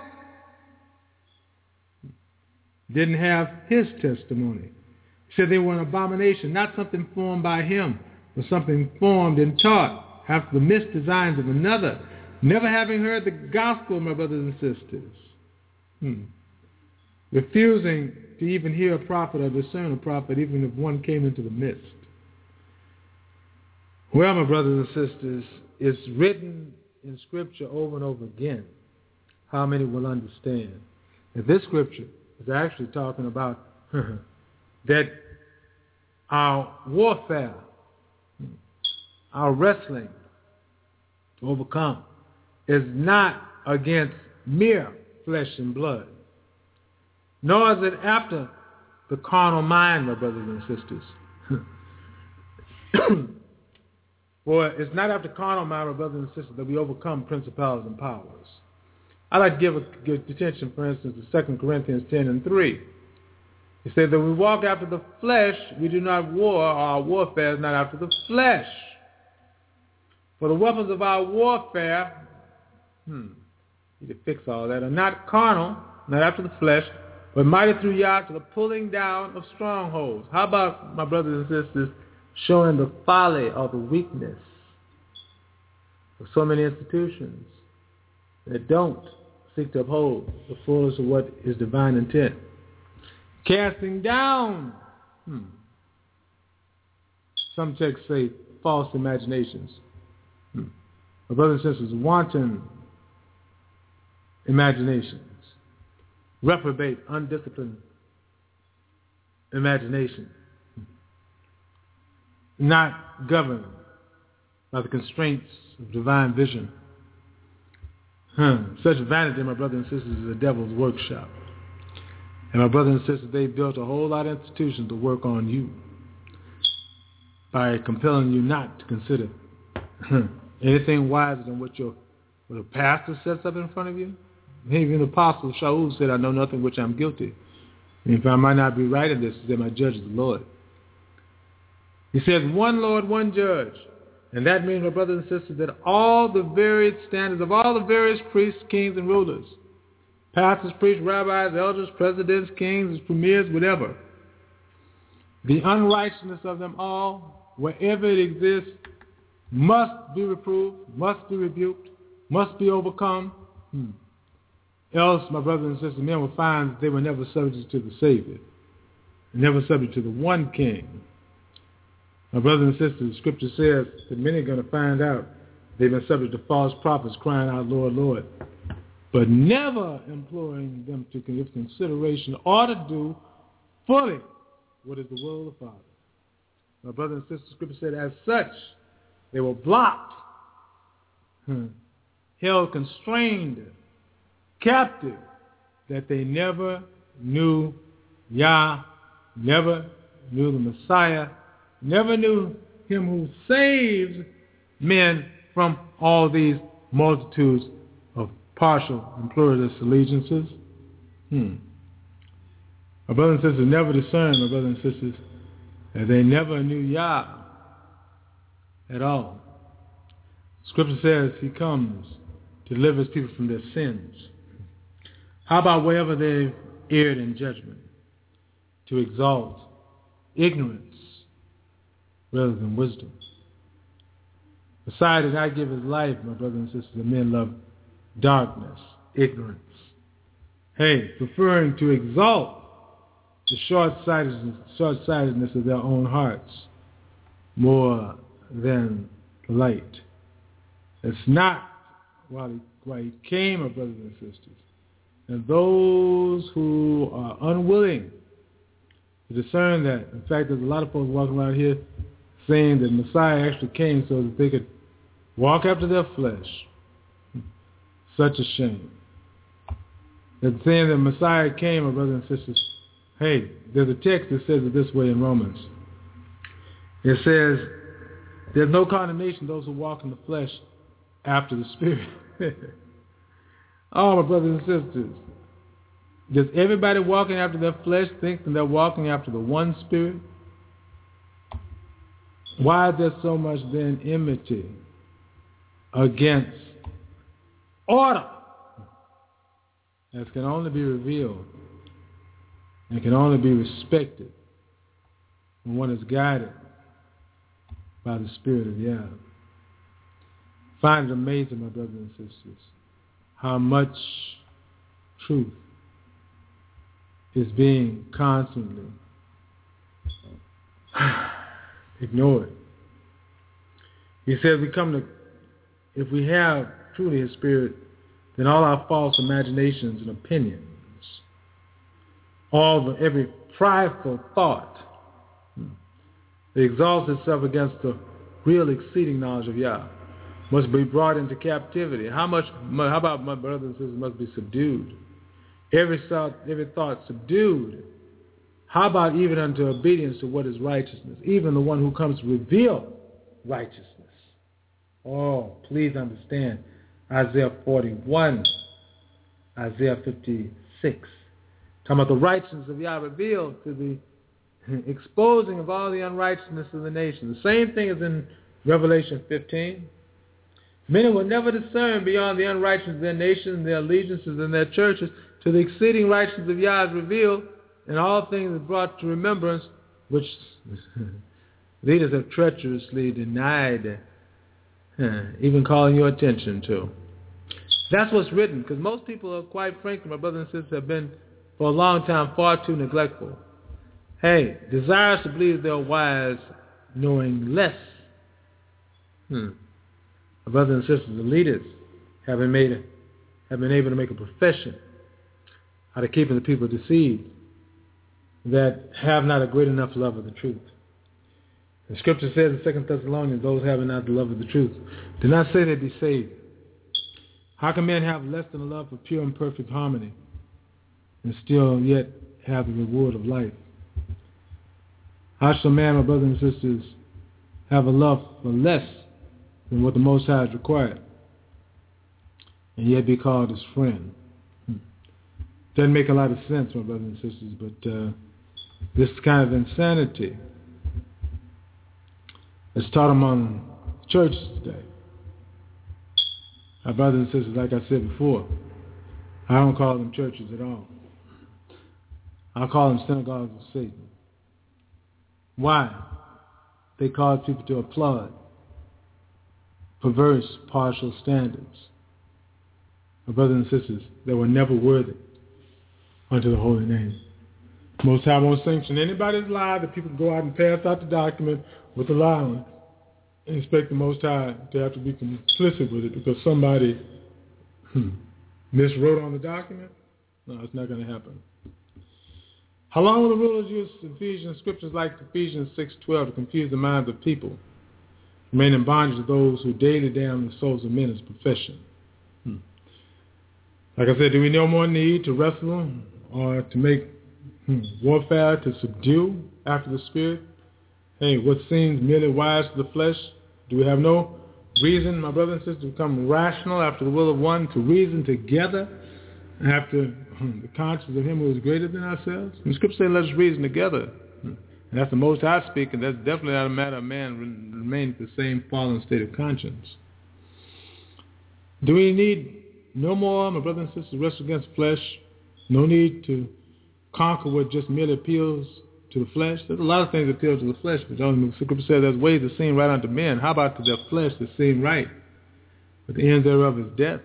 didn't have his testimony. He said they were an abomination, not something formed by him, but something formed and taught after the misdesigns of another, never having heard the gospel, my brothers and sisters. Refusing to even hear a prophet or discern a prophet, even if one came into the midst. Well, my brothers and sisters, it's written in Scripture over and over again. How many will understand that this Scripture is actually talking about that our warfare, our wrestling to overcome is not against mere flesh and blood, nor is it after the carnal mind, my brothers and sisters. For it's not after carnal mind, my brothers and sisters, that we overcome principalities and powers. I'd like to give attention, for instance, to 2 Corinthians 10:3. It says that we walk after the flesh, we do not war, our warfare is not after the flesh. For the weapons of our warfare, need to fix all that, are not carnal, not after the flesh, but mighty through Yah to the pulling down of strongholds. How about, my brothers and sisters, showing the folly or the weakness of so many institutions that don't seek to uphold the fullness of what is divine intent? Casting down, some texts say false imaginations. My brothers and sisters, wanton imaginations, reprobate, undisciplined imagination, not governed by the constraints of divine vision. Such vanity, my brothers and sisters, is the devil's workshop. And my brothers and sisters, they built a whole lot of institutions to work on you by compelling you not to consider anything wiser than what a pastor sets up in front of you. Even the apostle Shaul said, I know nothing which I'm guilty. And if I might not be right in this, then my judge is the Lord. He says, one Lord, one judge. And that means, my brothers and sisters, that all the varied standards of all the various priests, kings, and rulers, pastors, priests, rabbis, elders, presidents, kings, premiers, whatever, the unrighteousness of them all, wherever it exists, must be reproved, must be rebuked, must be overcome. Else, my brothers and sisters, men will find they were never subject to the Savior, never subject to the one King. My brothers and sisters, the Scripture says that many are going to find out they've been subject to false prophets crying out, Lord, Lord, but never imploring them to give consideration or to do fully what is the will of the Father. My brothers and sisters, the Scripture said, as such, they were blocked, held constrained, captive, that they never knew Yah, never knew the Messiah, never knew him who saves men from all these multitudes of partial and pluralist allegiances. My brothers and sisters never discerned, my brothers and sisters, that they never knew Yah at all. Scripture says he comes to deliver his people from their sins. How about wherever they've erred in judgment, to exalt ignorance rather than wisdom? Messiah did not give his life, my brothers and sisters, and men love darkness, ignorance. Hey, preferring to exalt the short-sightedness of their own hearts more than light. It's not why he came, my brothers and sisters. And those who are unwilling to discern that, in fact, there's a lot of folks walking around here saying that Messiah actually came so that they could walk after their flesh. Such a shame. That saying that Messiah came, my brothers and sisters, hey, there's a text that says it this way in Romans. It says, there's no condemnation those who walk in the flesh after the Spirit. Oh, my brothers and sisters, does everybody walking after their flesh think that they're walking after the one Spirit? Why is there so much then enmity against order that can only be revealed and can only be respected when one is guided by the Spirit of Yah? Find it amazing, my brothers and sisters, how much truth is being constantly ignored. He says if we have truly his Spirit, then all our false imaginations and opinions, every prideful thought that exalts itself against the real exceeding knowledge of Yah must be brought into captivity. How about, my brothers and sisters, must be subdued? Every thought subdued. How about even unto obedience to what is righteousness? Even the one who comes to reveal righteousness. Oh, please understand. Isaiah 41, Isaiah 56. Talking about the righteousness of Yah revealed to the exposing of all the unrighteousness of the nation. The same thing as in Revelation 15. Many will never discern beyond the unrighteousness of their nation, their allegiances, and their churches, to the exceeding righteousness of Yah is revealed, and all things are brought to remembrance, which leaders have treacherously denied even calling your attention to. That's what's written, because most people are, quite frankly, my brothers and sisters, have been for a long time far too neglectful. Hey, desirous to believe they're wise, knowing less. My brothers and sisters, the leaders have been able to make a profession out of keeping the people deceived that have not a great enough love of the truth. The scripture says in 2 Thessalonians, those having not the love of the truth do not say they be saved. How can men have less than a love for pure and perfect harmony and still yet have the reward of life? How shall man, my brothers and sisters, have a love for less than what the Most High has required and yet be called his friend? Doesn't make a lot of sense, my brothers and sisters, but this kind of insanity is taught among churches today. Our brothers and sisters, like I said before, I don't call them churches at all. I call them synagogues of Satan. Why? They cause people to applaud perverse, partial standards. My brothers and sisters, they were never worthy unto the holy name. Most High won't sanction anybody's lie that people go out and pass out the document with a lie on it and expect the Most High to have to be complicit with it because somebody miswrote on the document. No, it's not going to happen. How long will the rulers use Ephesians scriptures like Ephesians 6:12 to confuse the minds of people, remain in bondage to those who daily damn the souls of men as profession? Like I said, do we no more need to wrestle or to make warfare to subdue after the Spirit? Hey, what seems merely wise to the flesh, do we have no reason, my brothers and sisters, to become rational after the will of one, to reason together after the conscience of him who is greater than ourselves? And the scripture says, let us reason together. And that's the Most High speaking. That's definitely not a matter of man remaining in the same fallen state of conscience. Do we need no more, my brothers and sisters, wrestle against flesh? No need to conquer what just merely appeals to the flesh. There's a lot of things that appeal to the flesh, but the Scripture says there's ways that seem right unto men. How about to their flesh that seem right? But the end thereof is death.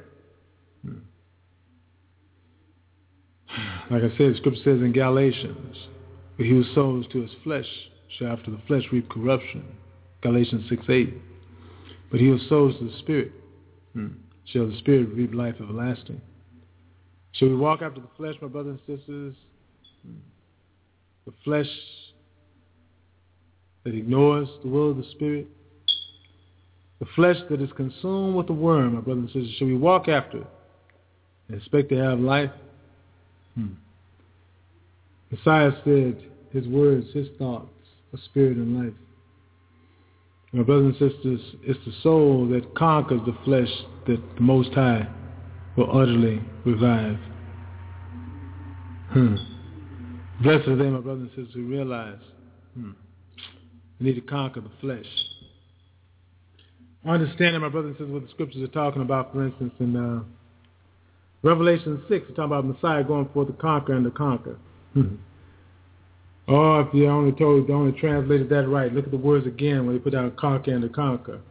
Like I said, the Scripture says in Galatians, but he who sows to his flesh shall after the flesh reap corruption. Galatians 6:8. But he who sows to the Spirit shall the Spirit reap life everlasting. Shall we walk after the flesh, my brothers and sisters? The flesh that ignores the will of the Spirit? The flesh that is consumed with the worm, my brothers and sisters, shall we walk after it and expect to have life? Messiah said his words, his thoughts, are spirit and life. My brothers and sisters, it's the soul that conquers the flesh that the Most High will utterly revive. Blessed are they, my brothers and sisters, who realize we need to conquer the flesh. Understanding, my brothers and sisters, what the Scriptures are talking about, for instance, in Revelation 6, it's talking about Messiah going forth to conquer and to conquer. Or if you only translated that right, look at the words again when they put down conquer and to conquer.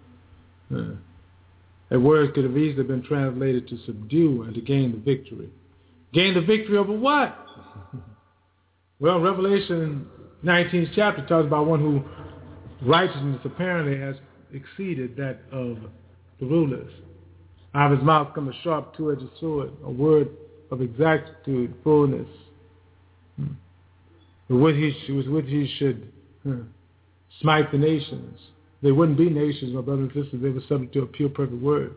That word could have easily been translated to subdue and to gain the victory. Gain the victory over what? Well, Revelation 19th chapter talks about one who righteousness apparently has exceeded that of the rulers. Out of his mouth comes a sharp two-edged sword, a word of exactitude, fullness. With which he should smite the nations. They wouldn't be nations, my brothers and sisters, they were subject to a pure, perfect word.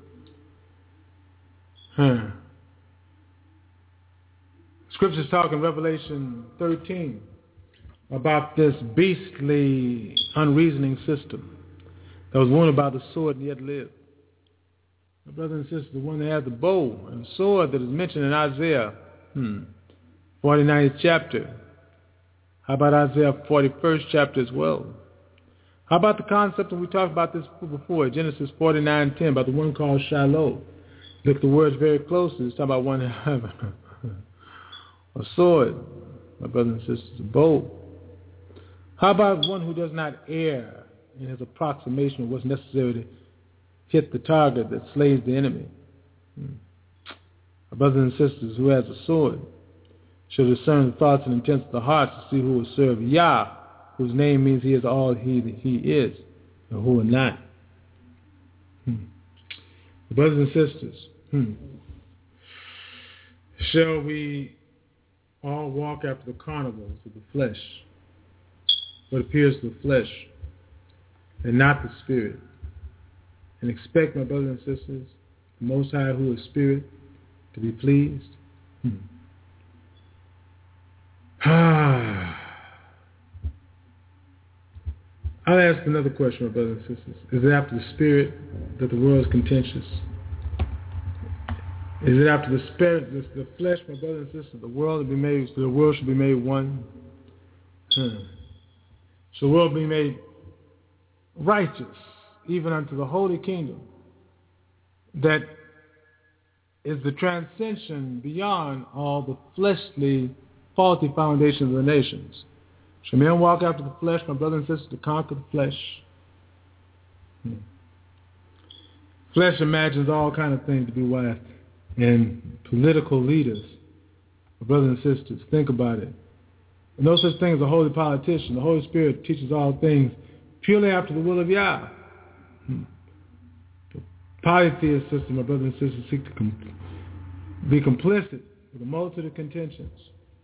Scriptures talk in Revelation 13 about this beastly, unreasoning system that was wounded by the sword and yet lived. My brothers and sisters, the one that had the bow and the sword that is mentioned in Isaiah 49th chapter. How about Isaiah 41st chapter as well? How about the concept, and we talked about this before, Genesis 49:10, about the one called Shiloh. Look at the words very closely. It's talking about one having a sword, my brothers and sisters, a bow. How about one who does not err in his approximation of what's necessary to hit the target that slays the enemy? My brothers and sisters, who has a sword shall discern the thoughts and intents of the heart to see who will serve Yah, whose name means he is all he is, and who will not. Brothers and sisters, shall we all walk after the carnivals of the flesh, what appears to the flesh, and not the Spirit, and expect, my brothers and sisters, the Most High, who is Spirit, to be pleased? I'll ask another question, my brothers and sisters. Is it after the Spirit that the world is contentious? Is it after the Spirit, the flesh, my brothers and sisters, the world should be made one? So the world be made righteous, even unto the holy kingdom, that is the transcension beyond all the fleshly, faulty foundations of the nations. Shall men walk after the flesh, my brothers and sisters, to conquer the flesh? Flesh imagines all kinds of things to be what? And political leaders, my brothers and sisters, think about it. And no such thing as a holy politician. The Holy Spirit teaches all things purely after the will of Yah. The polytheist system, my brothers and sisters, seek to be complicit with a multitude of contentions.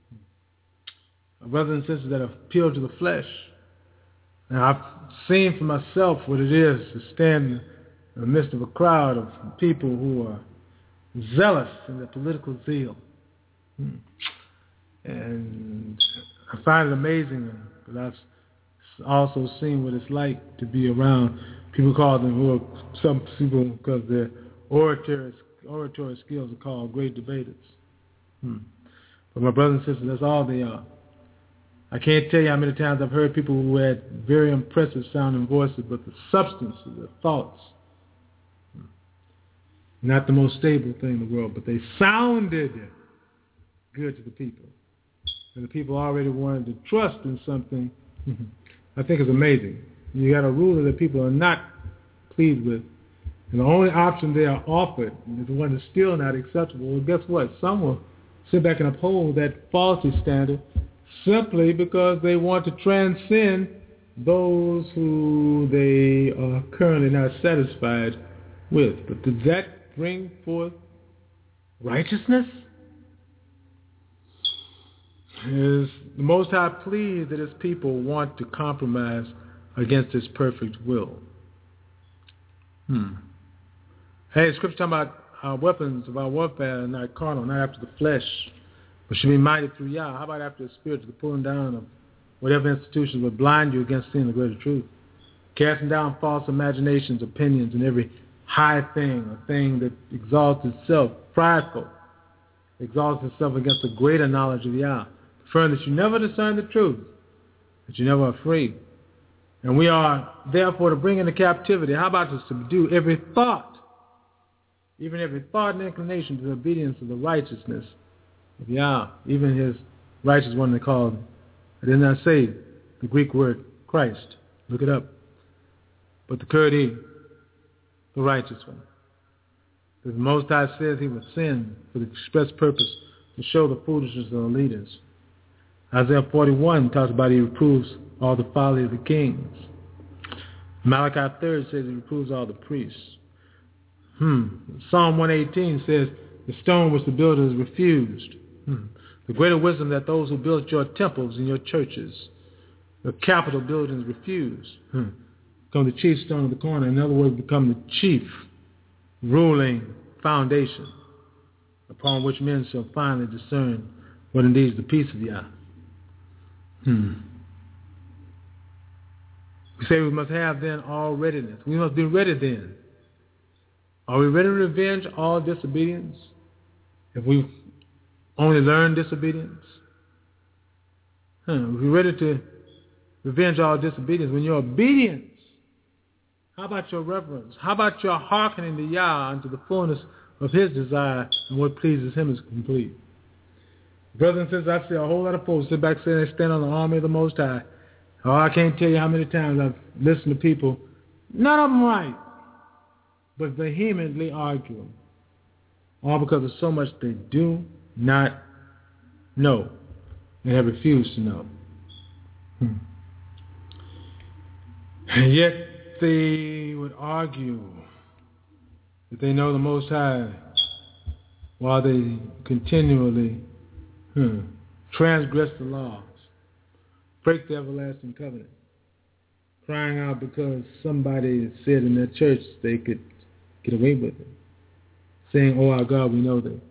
My brothers and sisters that appeal to the flesh. And I've seen for myself what it is to stand in the midst of a crowd of people who are zealous in their political zeal. And I find it amazing because I've also seen what it's like to be around people some people, because their oratory skills are called great debaters. But my brothers and sisters, that's all they are. I can't tell you how many times I've heard people who had very impressive sounding voices, but the substance of their thoughts, not the most stable thing in the world, but they sounded good to the people. and the people already wanted to trust in something, I think is amazing. You got a ruler that people are not pleased with, and the only option they are offered is one that's still not acceptable. Well, guess what? Some will sit back and uphold that faulty standard simply because they want to transcend those who they are currently not satisfied with. But does that bring forth righteousness? Is the Most High pleased that his people want to compromise against his perfect will? Hey, Scripture talking about our weapons of our warfare are not carnal, not after the flesh, but should be mighty through Yah. How about after the Spirit, to the pulling down of whatever institutions would blind you against seeing the greater truth, casting down false imaginations, opinions, and every high thing, a thing that exalts itself, prideful, exalts itself against the greater knowledge of Yah, preferring that you never discern the truth, that you never are free. And we are therefore to bring into captivity. How about to subdue every thought, even every thought and inclination to the obedience of the righteousness of Yah, even his righteous one they called. I did not say the Greek word Christ. Look it up. But the Kurdi, the righteous one. The Most High says he would sin for the express purpose to show the foolishness of the leaders. Isaiah 41 talks about he reproves all the folly of the kings. Malachi 3 says he reproves all the priests. Psalm 118 says the stone which the builders refused. The greater wisdom that those who built your temples and your churches, the capital buildings refused. Become the chief stone of the corner. In other words, become the chief ruling foundation upon which men shall finally discern what indeed is the peace of Yah. We say we must have then all readiness. We must be ready then. Are we ready to revenge all disobedience? If we only learn disobedience? Are we ready to revenge all disobedience? When your obedience, how about your reverence? How about your hearkening to Yah unto the fullness of his desire, and what pleases him is complete? Brothers and sisters, I see a whole lot of folks sit back saying they stand on the army of the Most High. Oh, I can't tell you how many times I've listened to people, none of them right, but vehemently arguing, all because of so much they do not know and have refused to know. And yet they would argue that they know the Most High while they continually transgress the laws, break the everlasting covenant, crying out because somebody said in their church they could get away with it, saying, "Oh, our God, we know that."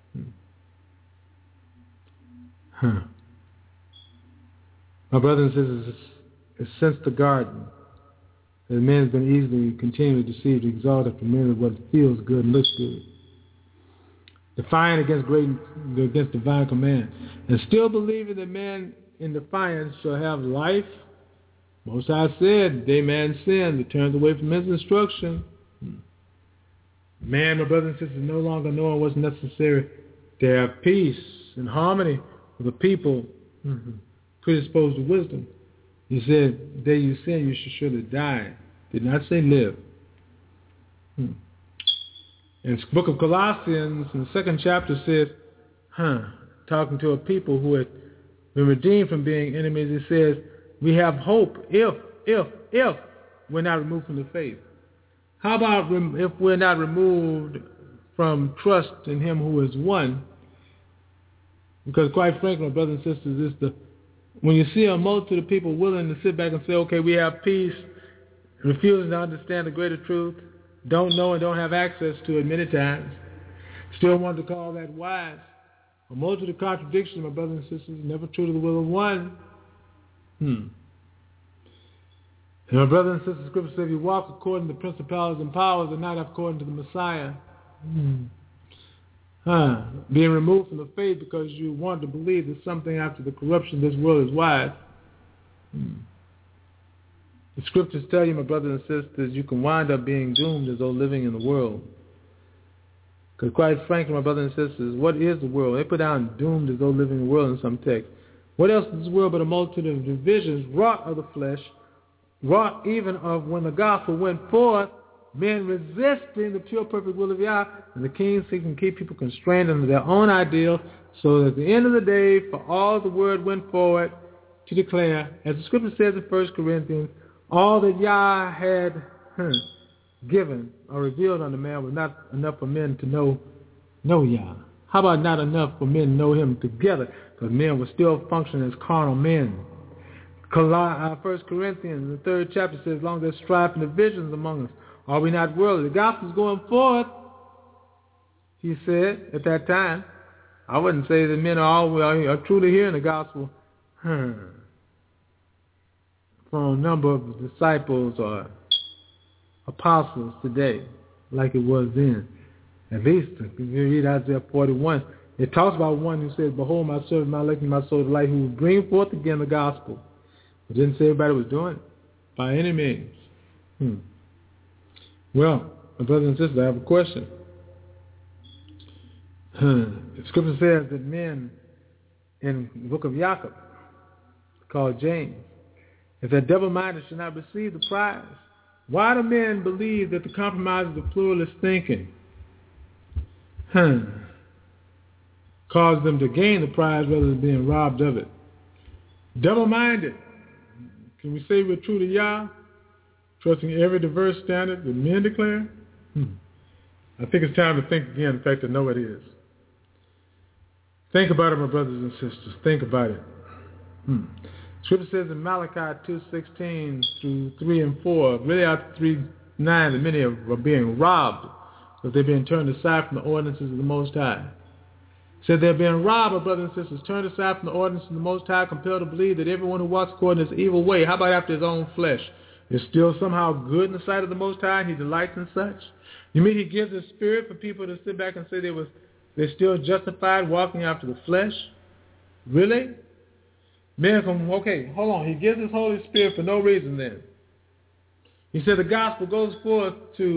My brothers and sisters, it's since the garden that man has been easily, continually deceived, exalted for merely what feels good and looks good, defiant against divine command, and still believing that man in defiance shall have life. Most High said, "Day man sinned, that turns away from his instruction." Man, my brothers and sisters, no longer knowing what's necessary to have peace and harmony with a people predisposed to wisdom. He said, "The day you sin, you should surely die." Did not say live. In the book of Colossians, in the 2nd chapter, says, talking to a people who had been redeemed from being enemies, it says, we have hope if we're not removed from the faith. How about if we're not removed from trust in him who is one? Because quite frankly, my brothers and sisters, when you see a multitude of people willing to sit back and say, okay, we have peace, refusing to understand the greater truth, don't know and don't have access to it many times, still want to call that wise. A multitude of contradictions, my brothers and sisters, never true to the will of one. And my brothers and sisters, Scripture says, if you walk according to the principalities and powers and not according to the Messiah, being removed from the faith because you want to believe that something after the corruption of this world is wise. The Scriptures tell you, my brothers and sisters, you can wind up being doomed as though living in the world. Because quite frankly, my brothers and sisters, what is the world? They put down doomed as though living in the world in some text. What else is this world but a multitude of divisions, wrought of the flesh, wrought even of when the gospel went forth, men resisting the pure, perfect will of Yah, and the king seeking to keep people constrained under their own ideals, so that at the end of the day, for all the word went forward to declare, as the scripture says in 1 Corinthians, all that Yah had given or revealed unto man was not enough for men to know Yah. How about not enough for men to know him together? Because men were still functioning as carnal men. 1 Corinthians, the 3rd chapter says, as long as there's strife and divisions among us, are we not worldly? The gospel's going forth, he said at that time. I wouldn't say that men are truly hearing the gospel from a number of disciples or apostles today like it was then. At least, if you read Isaiah 41, it talks about one who says, behold, my servant, my elect, my soul delight, who will bring forth again the gospel. It didn't say everybody was doing it by any means. Well, my brothers and sisters, I have a question. The scripture says that men in the book of Jacob, called James, if they're double-minded, should not receive the prize. Why do men believe that the compromise of the pluralist thinking caused them to gain the prize rather than being robbed of it? Double-minded. Can we say we're true to Yah, trusting every diverse standard that men declare? I think it's time to think again. In fact, I know it is. Think about it, my brothers and sisters. Think about it. Scripture says in Malachi 2:16 through 3 and 4, really out to 3:9, that many are being robbed because they're being turned aside from the ordinances of the Most High. Said they're being robbed, my brothers and sisters, turned aside from the ordinances of the Most High, compelled to believe that everyone who walks according to his evil way, how about after his own flesh, is still somehow good in the sight of the Most High, and he delights in such? You mean he gives his spirit for people to sit back and say they're still justified walking after the flesh? Really? Men come, okay, hold on. He gives his Holy Spirit for no reason then. He said the gospel goes forth,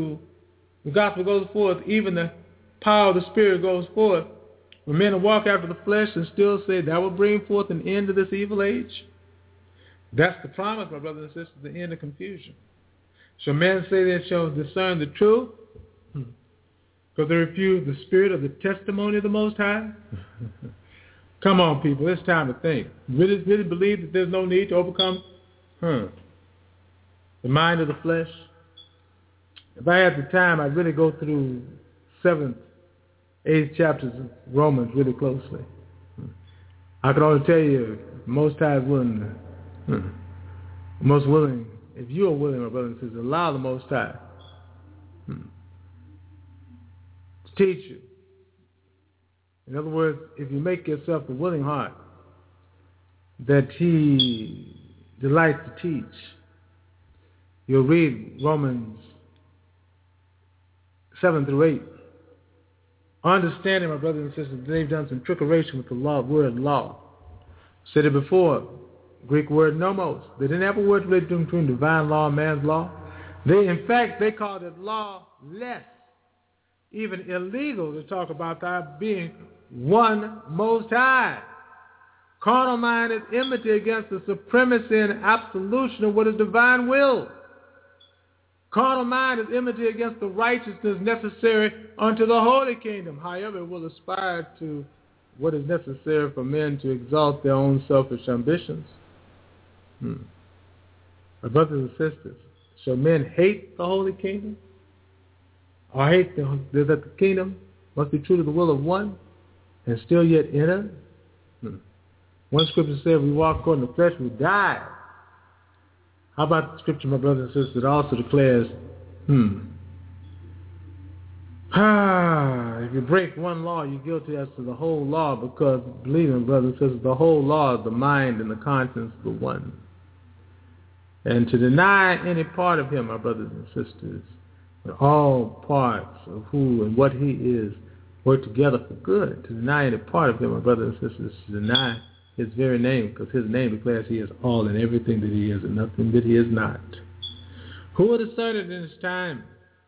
even the power of the Spirit goes forth. For men to walk after the flesh and still say that will bring forth an end to this evil age. That's the promise, my brothers and sisters, the end of confusion. Shall men say they shall discern the truth? Because they refuse the spirit of the testimony of the Most High? Come on, people. It's time to think. Really believe that there's no need to overcome the mind of the flesh? If I had the time, I'd really go through 7th, 8th chapters of Romans really closely. I could only tell you, Most High is willing most willing, if you are willing, my brothers and sisters, allow the Most High to teach you. In other words, if you make yourself a willing heart that he delights to teach, you'll read Romans 7 through 8. Understanding, my brothers and sisters, that they've done some trickeration with the word law. Said it before, Greek word nomos. They didn't have a word related between divine law and man's law. In fact, they called it lawless. Even illegal to talk about that being one Most High. Carnal mind is enmity against the supremacy and absolution of what is divine will. Carnal mind is enmity against the righteousness necessary unto the holy kingdom. However, it will aspire to what is necessary for men to exalt their own selfish ambitions. My brothers and sisters, shall men hate the holy kingdom? Or hate that the kingdom must be true to the will of one and still yet enter? One scripture said we walk according to the flesh, we die. How about the scripture, my brothers and sisters, that also declares, if you break one law, you're guilty as to the whole law, because, believe me, brothers and sisters, the whole law is the mind and the conscience of the one. And to deny any part of him, my brothers and sisters, all parts of who and what he is work together for good. To deny any part of him, my brothers and sisters, to deny his very name, because his name declares he is all and everything that he is and nothing that he is not. Who will discern it in his time?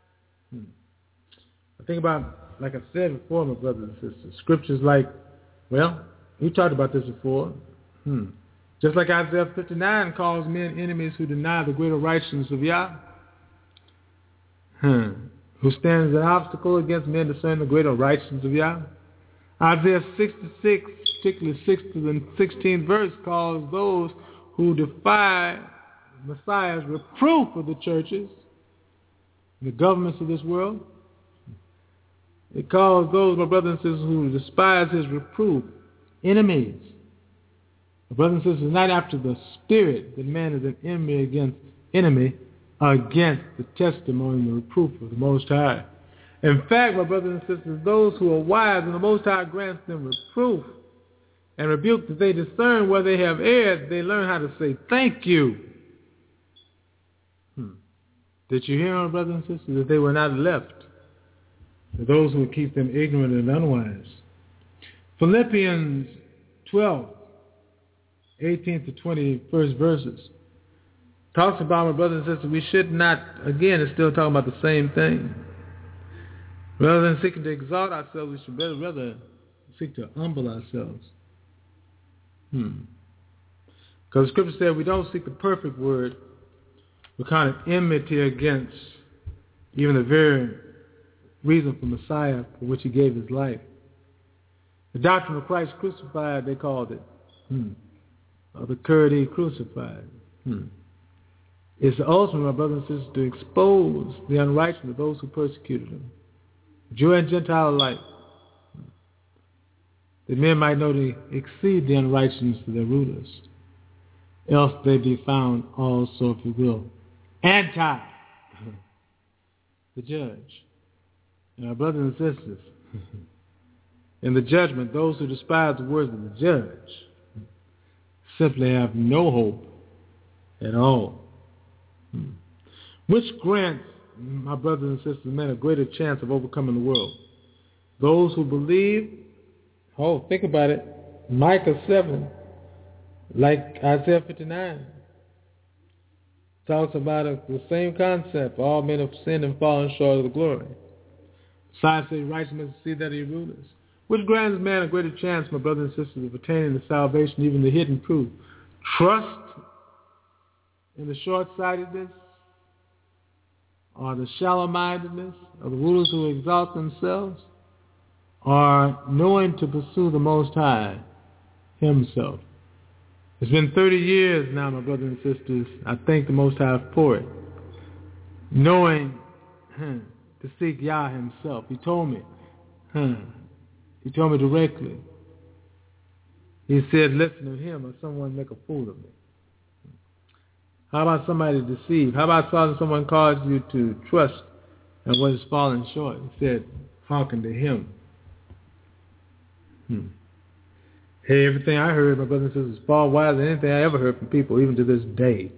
I think about, like I said before, my brothers and sisters, scriptures like, well, we talked about this before. Just like Isaiah 59 calls men enemies who deny the greater righteousness of Yah. Who stands as an obstacle against men discerning the greater righteousness of Yah. Isaiah 66, particularly 6th to the 16th verse, calls those who defy Messiah's reproof of the churches, the governments of this world. It calls those, my brothers and sisters, who despise his reproof, enemies. My brothers and sisters, not after the spirit that man is an enemy against the testimony and the reproof of the Most High. In fact, my brothers and sisters, those who are wise and the Most High grants them reproof and rebuke that they discern where they have erred, they learn how to say thank you. Did you hear, my brothers and sisters, that they were not left to those who would keep them ignorant and unwise? Philippians 12, 18 to 21st verses talks about, my brothers and sisters, we should not, again, it's still talking about the same thing. Rather than seeking to exalt ourselves, we should rather seek to humble ourselves. Because the scripture said we don't seek the perfect word, we kind of enmity against even the very reason for Messiah for which he gave his life. The doctrine of Christ crucified, they called it. Or the curd he crucified. It's the ultimate, my brothers and sisters, to expose the unrighteousness of those who persecuted him, Jew and Gentile alike, that men might know to exceed the unrighteousness of their rulers, else they be found also, if you will, anti the judge. And our brothers and sisters, in the judgment, those who despise the words of the judge simply have no hope at all. Which grants, my brothers and sisters, men a greater chance of overcoming the world? Those who believe, think about it, Micah 7, like Isaiah 59, talks about the same concept. All men have sinned and fallen short of the glory. Besides, say righteousness to see that he rulers. Which grants man a greater chance, my brothers and sisters, of attaining the salvation, even the hidden truth? Trust in the short-sightedness or the shallow-mindedness of the rulers who exalt themselves, or knowing to pursue the Most High himself? It's been 30 years now, my brothers and sisters. I thank the Most High for it. Knowing to seek Yah himself. He told me. He told me directly. He said, listen to him or someone make a fool of me. How about somebody deceive? How about someone cause you to trust and what is falling short? He said, hearken to him. Hey, everything I heard, my brothers and sisters, is far wiser than anything I ever heard from people, even to this day.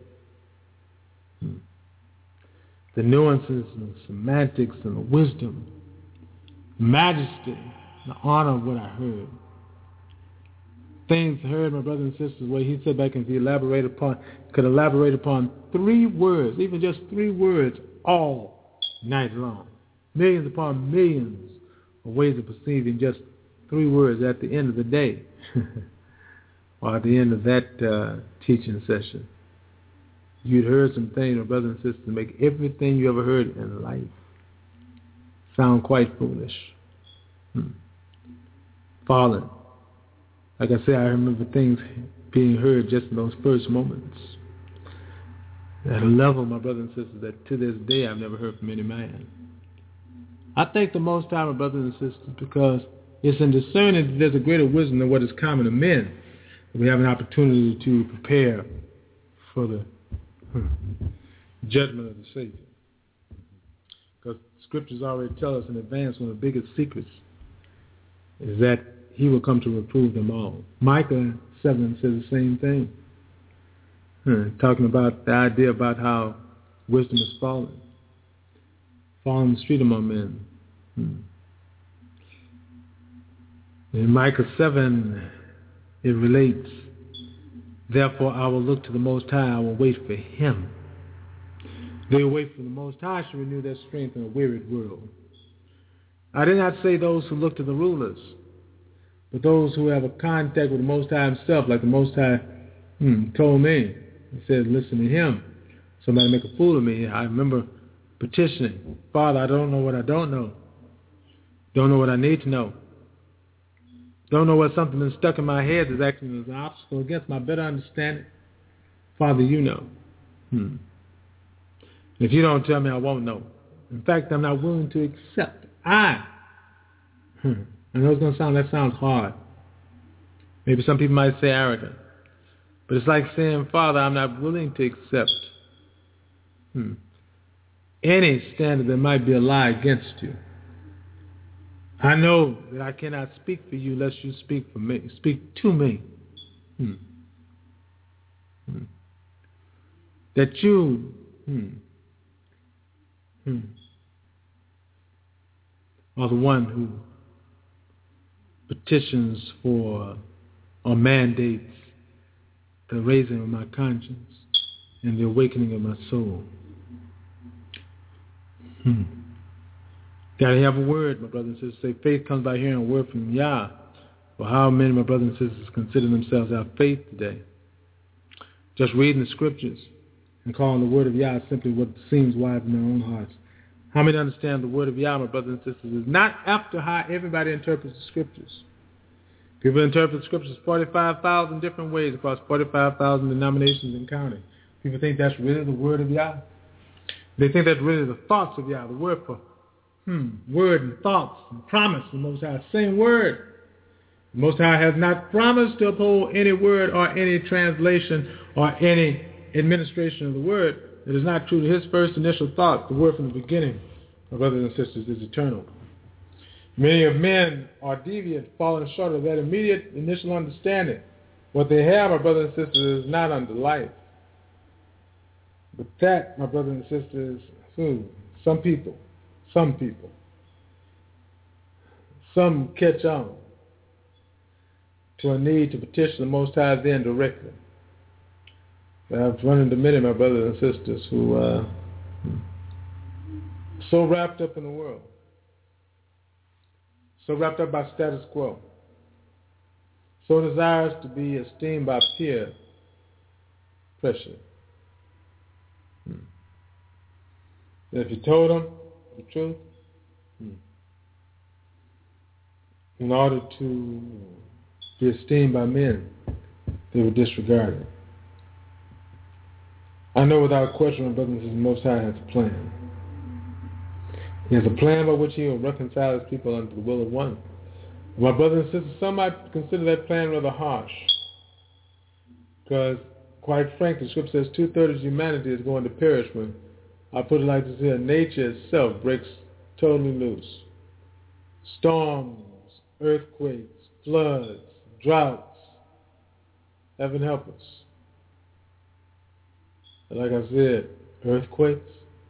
The nuances and semantics and the wisdom, majesty, the honor of what I heard. Things heard, my brothers and sisters, where he said back and he could elaborate upon 3 words, even just 3 words all night long. Millions upon millions of ways of perceiving just 3 words at the end of the day or at the end of that teaching session. You'd heard some things, my brothers and sisters, make everything you ever heard in life sound quite foolish. Fallen. Like I say, I remember things being heard just in those first moments at a level, my brothers and sisters, that to this day I've never heard from any man. I thank the Most High, my brothers and sisters, because it's in discerning that there's a greater wisdom than what is common to men that we have an opportunity to prepare for the judgment of the Savior. Because scriptures already tell us in advance one of the biggest secrets is that he will come to reprove them all. Micah 7 says the same thing. Talking about the idea about how wisdom is fallen in the street among men. In Micah 7, it relates, therefore I will look to the Most High, I will wait for him. They who wait for the Most High shall renew their strength in a wearied world. I did not say those who look to the rulers, But those who have a contact with the Most High himself, like the Most High told me, he said, listen to him. Somebody make a fool of me. I remember petitioning, Father, I don't know what I don't know. Don't know what I need to know. Don't know what something that's stuck in my head that's acting as an obstacle against my better understanding. Father, you know. If you don't tell me, I won't know. In fact, I'm not willing to accept. I know it's going to that sounds hard. Maybe some people might say arrogant. But it's like saying, Father, I'm not willing to accept any standard that might be a lie against you. I know that I cannot speak for you unless you speak for me. Speak to me. That you are the one who petitions for or mandates the raising of my conscience and the awakening of my soul. Gotta have a word, my brothers and sisters. Say faith comes by hearing a word from Yah. Well, how many of my brothers and sisters consider themselves our faith today? Just reading the scriptures and calling the word of Yah simply what seems wise in their own hearts. How many understand the word of Yah, my brothers and sisters, is not after how everybody interprets the scriptures. People interpret the scriptures 45,000 different ways across 45,000 denominations and counting. People think that's really the word of Yah. They think that's really the thoughts of Yah, the word for word and thoughts and promise, the Most High, same word. The Most High has not promised to uphold any word or any translation or any administration of the word. It is not true to his first initial thought. The word from the beginning, my brothers and sisters, is eternal. Many of men are deviant, falling short of that immediate initial understanding. What they have, my brothers and sisters, is not unto life. But that, my brothers and sisters, some people catch on to a need to petition the Most High then directly. But I've run into many of my brothers and sisters who are so wrapped up in the world, so wrapped up by status quo, so desirous to be esteemed by peer pressure. That if you told them the truth, in order to be esteemed by men, they would disregard it. I know without question, my brothers and sisters, the Most High has a plan. He has a plan by which he will reconcile his people unto the will of one. My brothers and sisters, some might consider that plan rather harsh. Because, quite frankly, the scripture says 2/3 of humanity is going to perish when, I put it like this here, nature itself breaks totally loose. Storms, earthquakes, floods, droughts. Heaven help us. And like I said, earthquakes.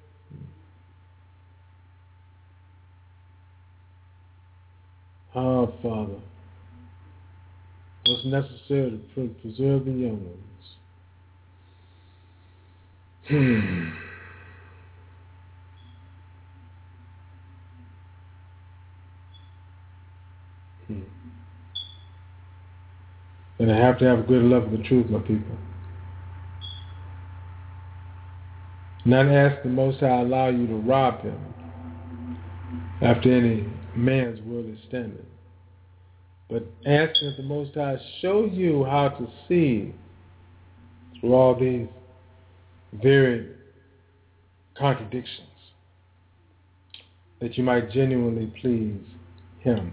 Ah, Father, what's necessary to preserve the young ones? And I have to have a greater love of the truth, my people. Not ask the Most High allow you to rob him after any man's worldly standard, but asking that the Most High show you how to see through all these varied contradictions, that you might genuinely please him.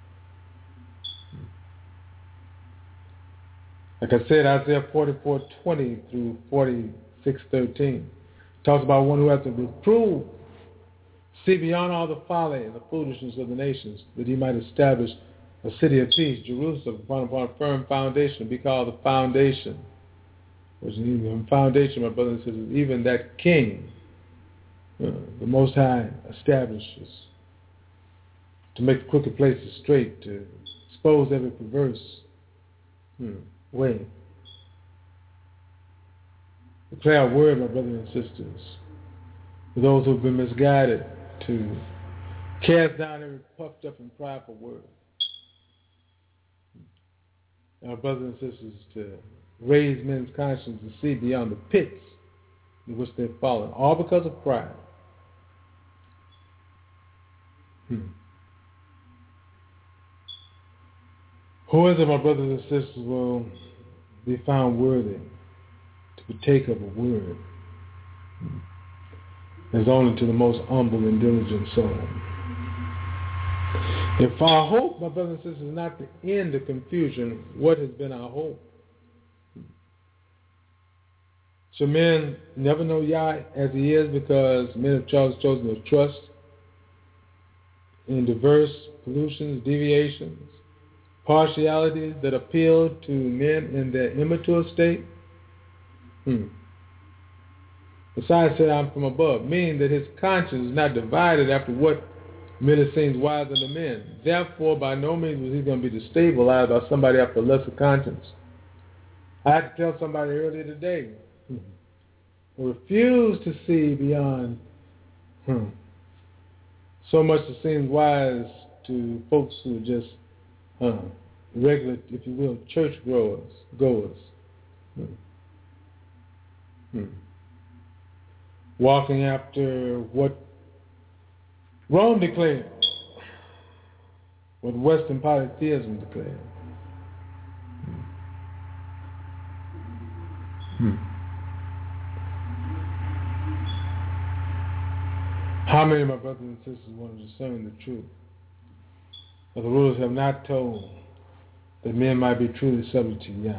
Like I said, Isaiah 44:20 through 46:13 talks about one who has to reprove, see beyond all the folly and the foolishness of the nations, that he might establish a city of peace, Jerusalem, upon a firm foundation, be called the foundation. Which is even foundation, my brothers and sisters, even that king, the Most High establishes to make the crooked places straight, to expose every perverse way. Declare a word, my brothers and sisters, for those who have been misguided, to cast down every puffed up and prideful word. our brothers and sisters, to raise men's conscience and see beyond the pits in which they've fallen, all because of pride. Who is it, my brothers and sisters, will be found worthy to partake of a word? It's only to the most humble and diligent soul. If our hope, my brothers and sisters, is not to end the confusion, what has been our hope? Shall men never know Yah as he is because men have chosen to trust in diverse pollutions, deviations, partialities that appeal to men in their immature state? Messiah said, I'm from above, meaning that his conscience is not divided after what merely seems wise unto men. Therefore, by no means was he going to be destabilized by somebody after a lesser conscience. I had to tell somebody earlier today, I refuse to see beyond so much that seems wise to folks who are just regular, if you will, church goers. Walking after what Rome declared, what Western polytheism declared. How many of my brothers and sisters want to discern the truth? For the rulers have not told that men might be truly subject to Yah.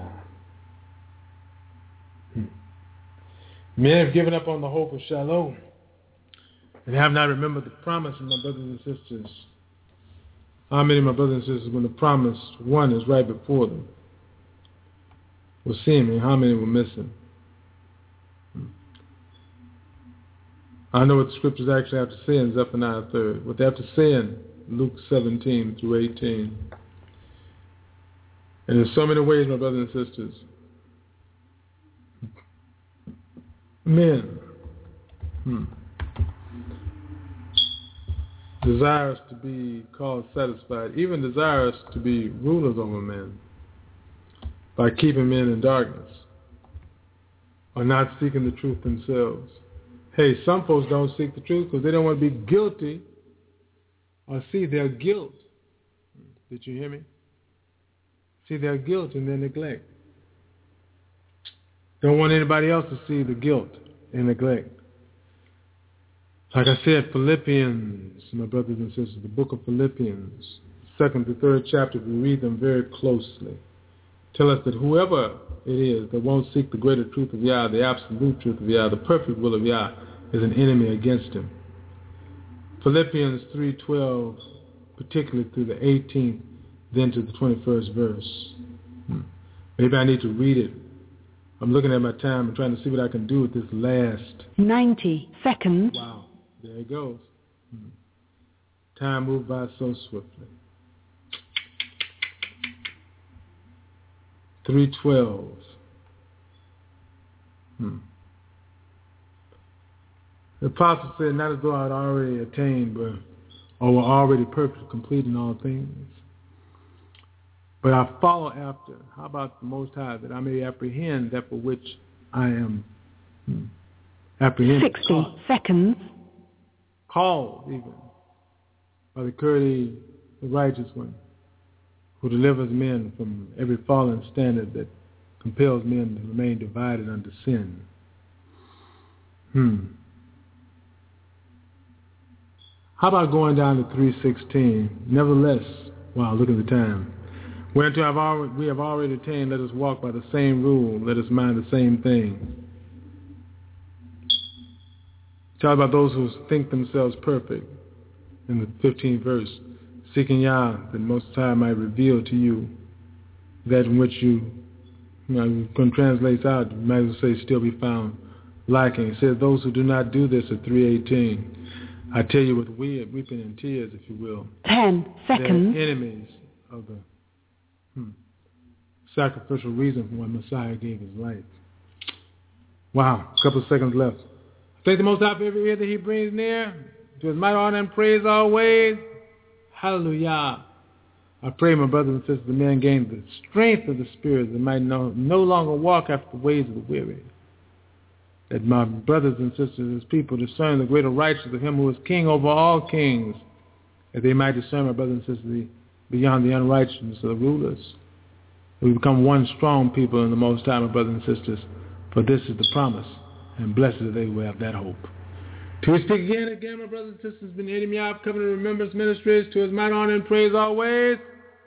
Men have given up on the hope of Shalom and have not remembered the promise of my brothers and sisters. How many of my brothers and sisters, when the promised one is right before them, will see him, and how many will miss him? I know what the scriptures actually have to say in Zephaniah 3, what they have to say in Luke 17 through 18. And there's so many ways, my brothers and sisters, men desirous to be called satisfied, even desirous to be rulers over men by keeping men in darkness or not seeking the truth themselves. Hey, some folks don't seek the truth because they don't want to be guilty or see their guilt. Did you hear me? See their guilt and their neglect. Don't want anybody else to see the guilt and neglect. Like I said, Philippians, my brothers and sisters, the book of Philippians, 2nd to 3rd chapter, we read them very closely. Tell us that whoever it is that won't seek the greater truth of Yah, the absolute truth of Yah, the perfect will of Yah, is an enemy against him. Philippians 3:12, particularly through the 18th, then to the 21st verse. Maybe I need to read it. I'm looking at my time and trying to see what I can do with this last 90 seconds. Wow, there it goes. Time moved by so swiftly. 3:12. The apostle said, not as though I had already attained, but or were already perfect, complete in all things. But I follow after. How about the Most High, that I may apprehend that for which I am apprehended. 60 seconds. Called even by the courtesy, the righteous one, who delivers men from every fallen standard that compels men to remain divided under sin. How about going down to 3:16? Nevertheless, wow, look at the time. Whereunto we have already attained, let us walk by the same rule, let us mind the same thing. Talk about those who think themselves perfect in the 15th verse, seeking Yah, that Most High might reveal to you that in which you can translate out, you might as well say still be found lacking. It says those who do not do this at 3:18. I tell you with weeping and tears, if you will. 10 seconds. They're enemies of the sacrificial reason for why Messiah gave his life. Wow, a couple of seconds left. Thank the Most High for every ear that he brings near. To his mighty honor and praise always. Hallelujah. I pray, my brothers and sisters, the men gain the strength of the Spirit, that might no longer walk after the ways of the weary. That my brothers and sisters, as people, discern the greater righteousness of him who is king over all kings, that they might discern, my brothers and sisters, beyond the unrighteousness of the rulers. That we become one strong people in the Most High, my brothers and sisters, for this is the promise, and blessed are they who have that hope. Till we speak again, my brothers and sisters, been hitting me out, Covenant Remembrance Ministries, to his might, honor, and praise always.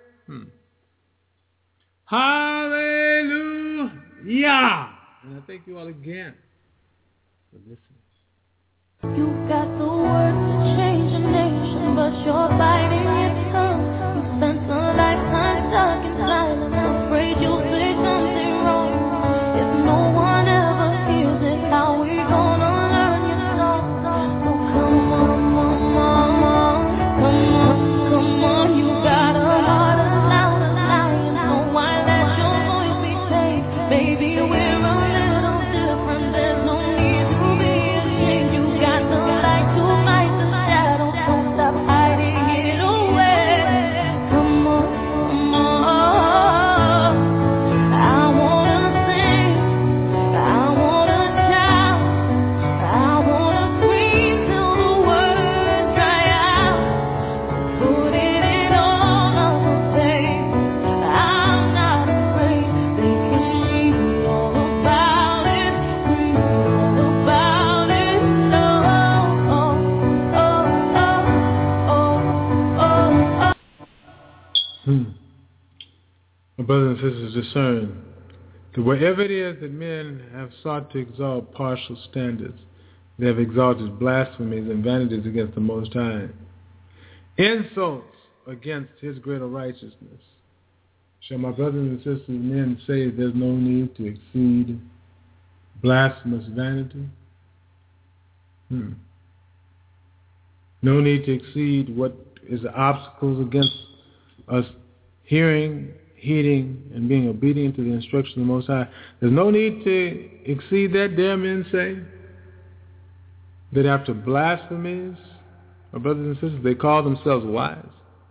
Hallelujah! And I thank you all again for listening. You've got the words to change a nation, but you're biting your tongue. You spent a lifetime stuck in silence, afraid you'll say something wrong. If no one ever hears it, how we gonna learn your song? So come on, you got a heart as loud as lion, so why let your voice be tamed? Baby, we're a little different, there's no need to be ashamed. You got the light to fight the shadow, don't stop hiding it away. Come on, I wanna sing, I wanna shout, I wanna scream till the words dry out. Putting it all on the page, I'm not afraid. They can read all about it, read all about it. My brothers and sisters, discern that wherever it is that men have sought to exalt partial standards, they have exalted blasphemies and vanities against the Most High, insults against his greater righteousness. Shall my brothers and sisters, men, say there's no need to exceed blasphemous vanity? No need to exceed what is the obstacles against us hearing, heeding, and being obedient to the instruction of the Most High. There's no need to exceed that, dare men say? That after blasphemies, my brothers and sisters, they call themselves wise.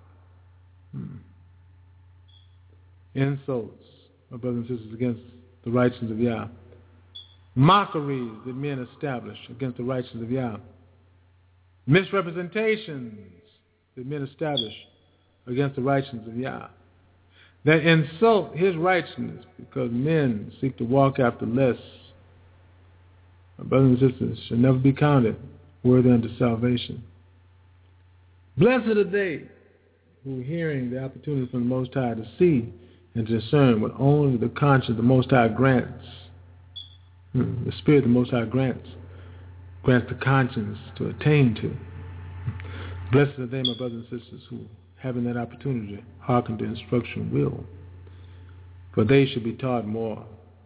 Insults, my brothers and sisters, against the righteousness of Yah. Mockeries that men establish against the righteousness of Yah. Misrepresentations that men establish against the righteousness of Yah. That insult his righteousness because men seek to walk after less. My brothers and sisters, shall never be counted worthy unto salvation. Blessed are they who, hearing the opportunity from the Most High to see and to discern what only the conscience of the Most High grants, the Spirit of the Most High grants the conscience to attain to. Blessed are they, my brothers and sisters, who, having that opportunity, hearken to instruction will. For they should be taught more.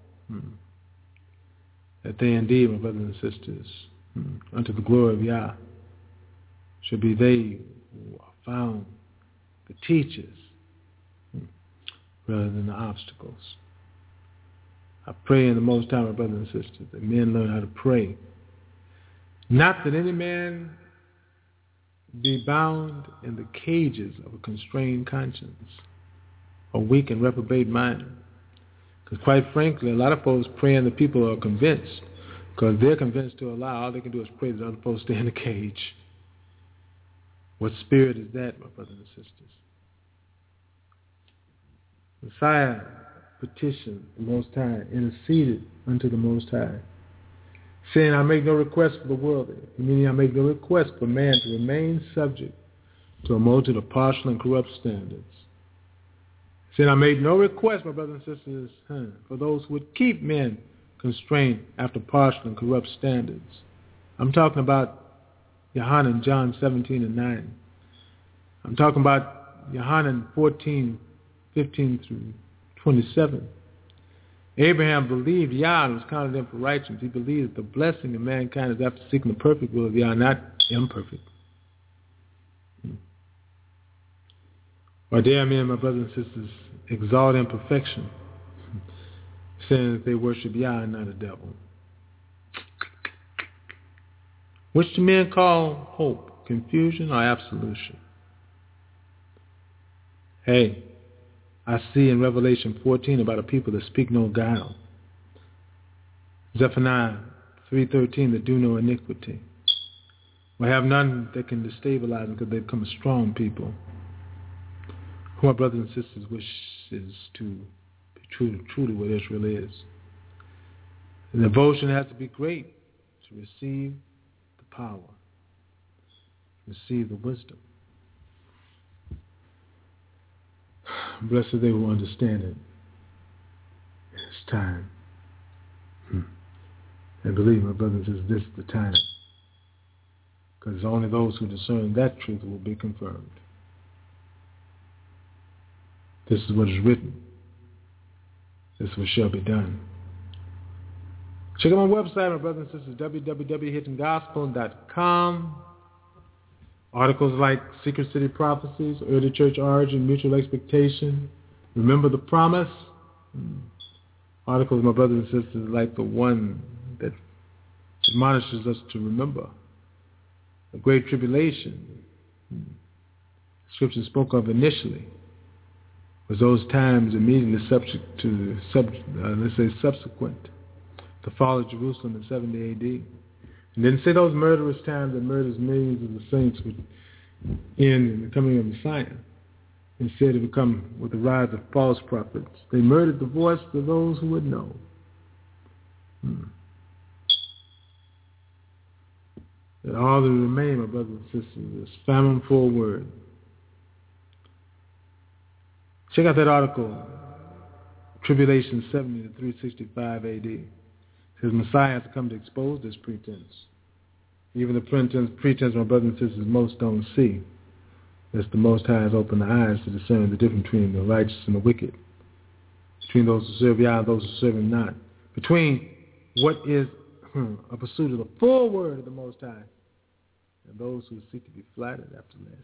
That they indeed, my brothers and sisters, unto the glory of Yah, should be they who are found the teachers rather than the obstacles. I pray in the Most High, my brothers and sisters, that men learn how to pray. Not that any man be bound in the cages of a constrained conscience, a weak and reprobate mind. Because quite frankly, a lot of folks pray and the people are convinced, because they're convinced to allow, all they can do is pray that other folks stay in the cage. What spirit is that, my brothers and sisters? Messiah petitioned the Most High, interceded unto the Most High, saying, I make no request for the worldly, meaning I make no request for man to remain subject to a multitude of partial and corrupt standards. Saying, I made no request, my brothers and sisters, for those who would keep men constrained after partial and corrupt standards. I'm talking about Yohanan, John 17 and 9. I'm talking about Yohanan 14, 15 through 27. Abraham believed Yah and was counted him for righteousness. He believed that the blessing of mankind is after seeking the perfect will of Yah, not imperfect. Or dare men, my brothers and sisters, exalt imperfection, saying that they worship Yah and not a devil. Which do men call hope, confusion, or absolution? Hey, I see in Revelation 14 about a people that speak no guile. Zephaniah 3:13, that do no iniquity. We have none that can destabilize them because they become a strong people. Who, my brothers and sisters, wishes to be truly what Israel is. The devotion has to be great to receive the power, receive the wisdom. Blessed they who understand it. It's time. And believe, my brothers and sisters, this is the time. Because only those who discern that truth will be confirmed. This is what is written. This is what shall be done. Check out my website, my brothers and sisters, www.hittinggospel.com. Articles like Secret City Prophecies, Early Church Origin, Mutual Expectation, Remember the Promise. Articles, my brothers and sisters, like the one that admonishes us to remember the Great Tribulation. Scripture spoke of initially was those times immediately subsequent to the fall of Jerusalem in 70 A.D. And didn't say those murderous times that murders millions of the saints would end in the coming of Messiah. Instead, it would come with the rise of false prophets. They murdered the voice of those who would know. And all that remain, my brothers and sisters, is famine for a word. Check out that article, Tribulation 70 to 365 AD. It says Messiah has come to expose this pretense. Even the pretense, my brothers and sisters, most don't see. That's the Most High has opened the eyes to discern the difference between the righteous and the wicked, between those who serve Yah and those who serve Him not, between what is a pursuit of the full word of the Most High and those who seek to be flattered after less.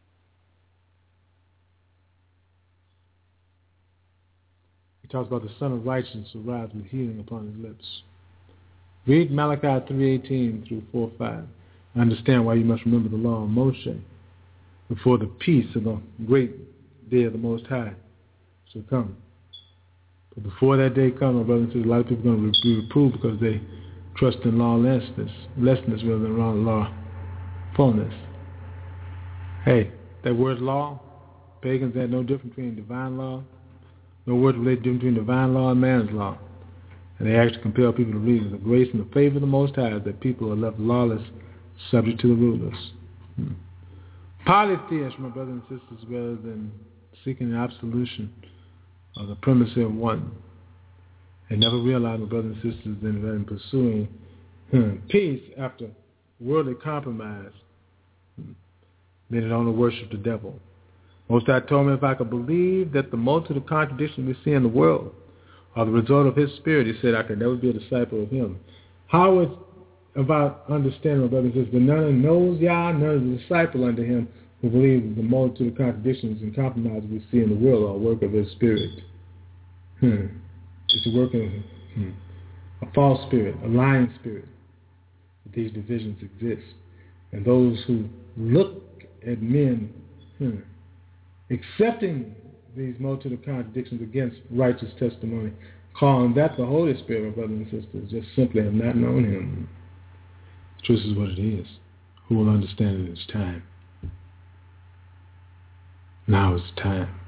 He talks about the Son of Righteousness who rides with healing upon his lips. Read Malachi 3:18 through 4:5. I understand why you must remember the law of Moshe before the peace of the great day of the Most High shall come. But before that day comes, my brothers and sisters, a lot of people are going to be reproved because they trust in lawlessness rather than lawfulness. Hey, that word law, pagans had no difference between divine law, no word related between divine law and man's law. And they actually compel people to read the grace and the favor of the Most High that people are left lawless, subject to the rulers. Polytheists, my brothers and sisters, rather than seeking the absolution of the primacy of one. They never realized, my brothers and sisters, that in pursuing peace after worldly compromise, then it only worship the devil. Most High told me if I could believe that the multitude of contradictions we see in the world are the result of His Spirit, he said I could never be a disciple of Him. How is about understanding, my brothers and sisters, that none knows Yah, none is a disciple unto Him who believes that the multitude of contradictions and compromises we see in the world are a work of His Spirit. It's a work of a false spirit, a lying spirit, that these divisions exist. And those who look at men accepting these multitude of contradictions against righteous testimony, calling that the Holy Spirit, my brothers and sisters, just simply have not known Him. The truth is what it is. Who will understand it in its time? Now is the time.